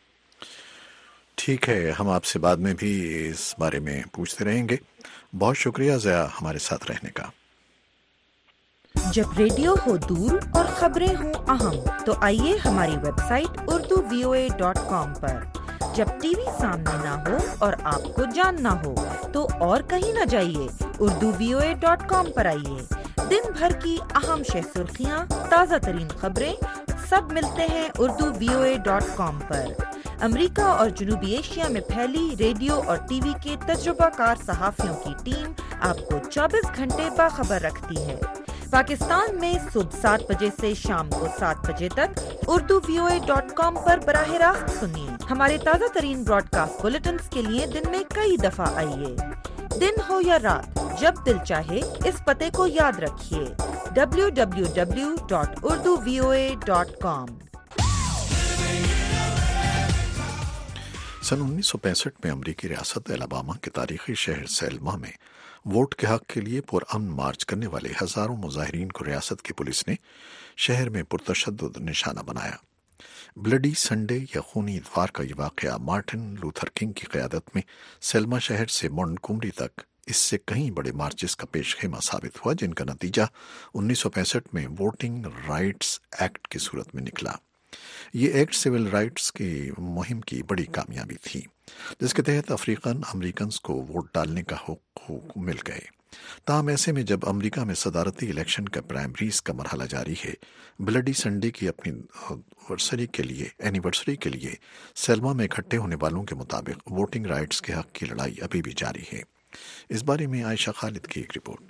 ٹھیک ہے، ہم آپ سے بعد میں بھی اس بارے میں پوچھتے رہیں گے. بہت شکریہ ضیاء ہمارے ساتھ رہنے کا. جب ریڈیو ہو دور اور خبریں ہوں اہم تو آئیے ہماری website Urdu V O A dot com پر. جب ٹی وی سامنے نہ ہو اور آپ کو جاننا ہو تو اور کہیں نہ جائیے، Urdu V O A dot com پر آئیے. دن بھر کی اہم شہ سرخیاں، تازہ ترین خبریں سب ملتے ہیں Urdu V O A dot com پر. امریکہ اور جنوبی ایشیا میں پھیلی ریڈیو اور ٹی وی کے تجربہ کار صحافیوں کی ٹیم آپ کو چوبیس گھنٹے باخبر رکھتی ہے. پاکستان میں صبح سات بجے سے شام کو سات بجے تک Urdu V O A dot com پر براہ راست سنیے. ہمارے تازہ ترین براڈ کاسٹ بلیٹنز کے لیے دن میں کئی دفعہ آئیے. دن ہو یا رات، جب دل چاہے اس پتے کو یاد رکھیے، W W W dot Urdu V O A dot com. سن انیس سو پینسٹھ میں امریکی ریاست الاباما کے تاریخی شہر سیلما میں ووٹ کے حق کے لیے پرامن مارچ کرنے والے ہزاروں مظاہرین کو ریاست کی پولیس نے شہر میں پرتشدد نشانہ بنایا. بلڈی سنڈے یا خونی اتوار کا یہ واقعہ مارٹن لوتھر کنگ کی قیادت میں سیلما شہر سے مونٹگومری تک اس سے کہیں بڑے مارچز کا پیش خیمہ ثابت ہوا، جن کا نتیجہ انیس سو پینسٹھ میں ووٹنگ رائٹس ایکٹ کی صورت میں نکلا. یہ ایکٹ سول رائٹس کی مہم کی بڑی کامیابی تھی، جس کے تحت افریقن امریکنز کو ووٹ ڈالنے کا حقوق مل گئے. تاہم ایسے میں جب امریکہ میں صدارتی الیکشن کا پرائمریز کا مرحلہ جاری ہے، بلڈی سنڈے کی اپنی اینیورسری کے لیے اینیورسری کے لیے سیلما میں اکٹھے ہونے والوں کے مطابق ووٹنگ رائٹس کے حق کی لڑائی ابھی بھی جاری ہے. اس بارے میں عائشہ خالد کی ایک رپورٹ.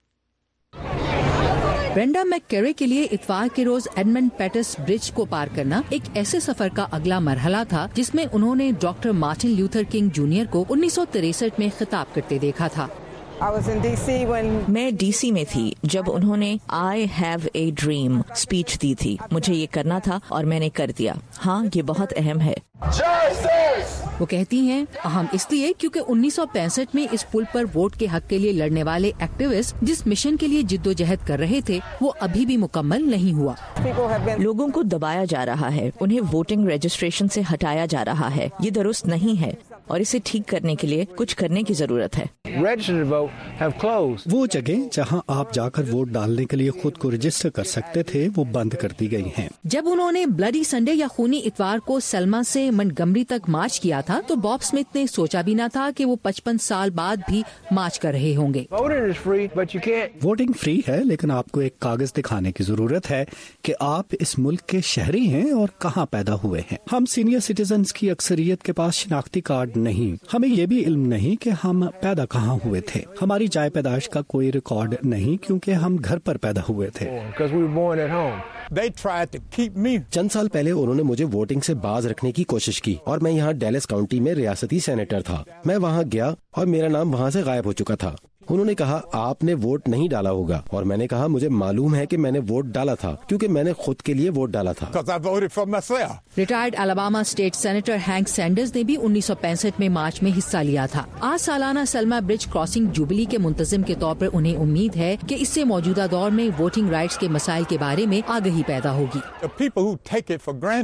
برینڈا میک کیرے کے لیے اتوار کے روز ایڈمنڈ پیٹس برج کو پار کرنا ایک ایسے سفر کا اگلا مرحلہ تھا جس میں انہوں نے doctor Martin Luther King junior کو انیس سو تریسٹھ میں خطاب کرتے دیکھا تھا. میں ڈی سی میں تھی جب انہوں نے I have a dream speech دی تھی. مجھے یہ کرنا تھا اور میں نے کر دیا. ہاں، یہ بہت اہم ہے. وہ کہتی ہیں اہم اس لیے کیونکہ انیس سو پینسٹھ میں اس پل پر ووٹ کے حق کے لیے لڑنے والے ایکٹیوسٹ جس مشن کے لیے جد و جہد کر رہے تھے وہ ابھی بھی مکمل نہیں ہوا. لوگوں کو دبایا جا رہا ہے، انہیں ووٹنگ رجسٹریشن سے ہٹایا جا رہا ہے. یہ درست نہیں ہے اور اسے ٹھیک کرنے کے لیے کچھ کرنے کی ضرورت ہے. وہ جگہ جہاں آپ جا کر ووٹ ڈالنے کے لیے خود کو رجسٹر کر سکتے تھے وہ بند کر دی گئی ہیں. جب انہوں نے بلڈی سنڈے یا خونی اتوار کو سیلما سے منٹگمری تک مارچ کیا تھا تو باب اسمتھ نے سوچا بھی نہ تھا کہ وہ پچپن سال بعد بھی مارچ کر رہے ہوں گے. ووٹنگ فری ہے لیکن آپ کو ایک کاغذ دکھانے کی ضرورت ہے کہ آپ اس ملک کے شہری ہیں اور کہاں پیدا ہوئے ہیں. ہم سینئر سٹیزنز کی اکثریت کے پاس شناختی کارڈ نہیں. ہمیں یہ بھی علم نہیں کہ ہم پیدا کہاں ہوئے تھے. ہماری جائے پیدائش کا کوئی ریکارڈ نہیں کیونکہ ہم گھر پر پیدا ہوئے تھے. چند سال پہلے انہوں نے مجھے ووٹنگ سے باز رکھنے کی کوشش کی اور میں یہاں ڈیلس کاؤنٹی میں ریاستی سینیٹر تھا. میں وہاں گیا اور میرا نام وہاں سے غائب ہو چکا تھا. انہوں نے کہا آپ نے ووٹ نہیں ڈالا ہوگا اور میں نے کہا مجھے معلوم ہے کہ میں نے ووٹ ڈالا تھا کیونکہ میں نے خود کے لیے ووٹ ڈالا تھا. Retired Alabama state senator Hank Sanders نے بھی انیس سو پینسٹھ میں مارچ میں حصہ لیا تھا. آج سالانہ سیلما برج کراسنگ جوبلی کے منتظم کے طور پر انہیں امید ہے کہ اس سے موجودہ دور میں ووٹنگ رائٹس کے مسائل کے بارے میں آگہی پیدا ہوگی.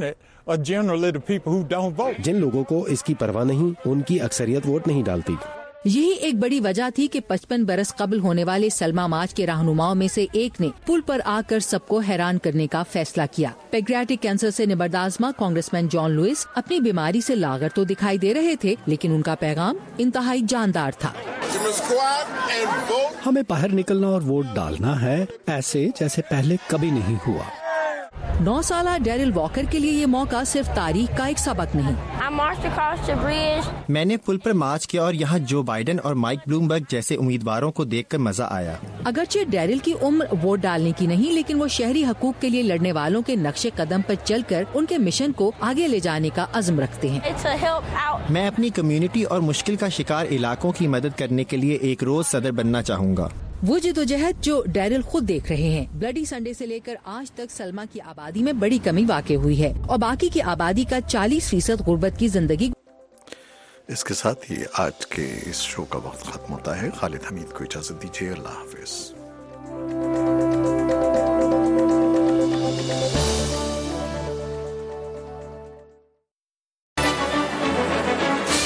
جن لوگوں کو اس کی پرواہ نہیں ان کی اکثریت ووٹ نہیں ڈالتی. یہی ایک بڑی وجہ تھی کہ پچپن برس قبل ہونے والے سلما مارچ کے رہنماؤں میں سے ایک نے پل پر آ کر سب کو حیران کرنے کا فیصلہ کیا۔ پیکریاٹک کینسر سے نبردآزما کانگریس مین جان لوئس اپنی بیماری سے لاغر تو دکھائی دے رہے تھے، لیکن ان کا پیغام انتہائی جاندار تھا۔ ہمیں باہر نکلنا اور ووٹ ڈالنا ہے، ایسے جیسے پہلے کبھی نہیں ہوا۔ نو سالہ ڈیرل واکر کے لیے یہ موقع صرف تاریخ کا ایک سبق نہیں۔ میں نے پل پر مارچ کیا اور یہاں جو بائیڈن اور مائک بلومبرگ جیسے امیدواروں کو دیکھ کر مزہ آیا۔ اگرچہ ڈیرل کی عمر ووٹ ڈالنے کی نہیں، لیکن وہ شہری حقوق کے لیے لڑنے والوں کے نقش قدم پر چل کر ان کے مشن کو آگے لے جانے کا عزم رکھتے ہیں۔ میں اپنی کمیونٹی اور مشکل کا شکار علاقوں کی مدد کرنے کے لیے ایک روز صدر بننا چاہوں گا۔ وہ جدوجہد جو ڈیرل خود دیکھ رہے ہیں۔ بلڈی سنڈے سے لے کر آج تک سلما کی آبادی میں بڑی کمی واقع ہوئی ہے اور باقی کی آبادی کا چالیس فیصد غربت کی زندگی۔ اس کے ساتھ ہی آج کے اس شو کا وقت ختم ہوتا ہے۔ خالد حمید کو اجازت دیجیے، اللہ حافظ۔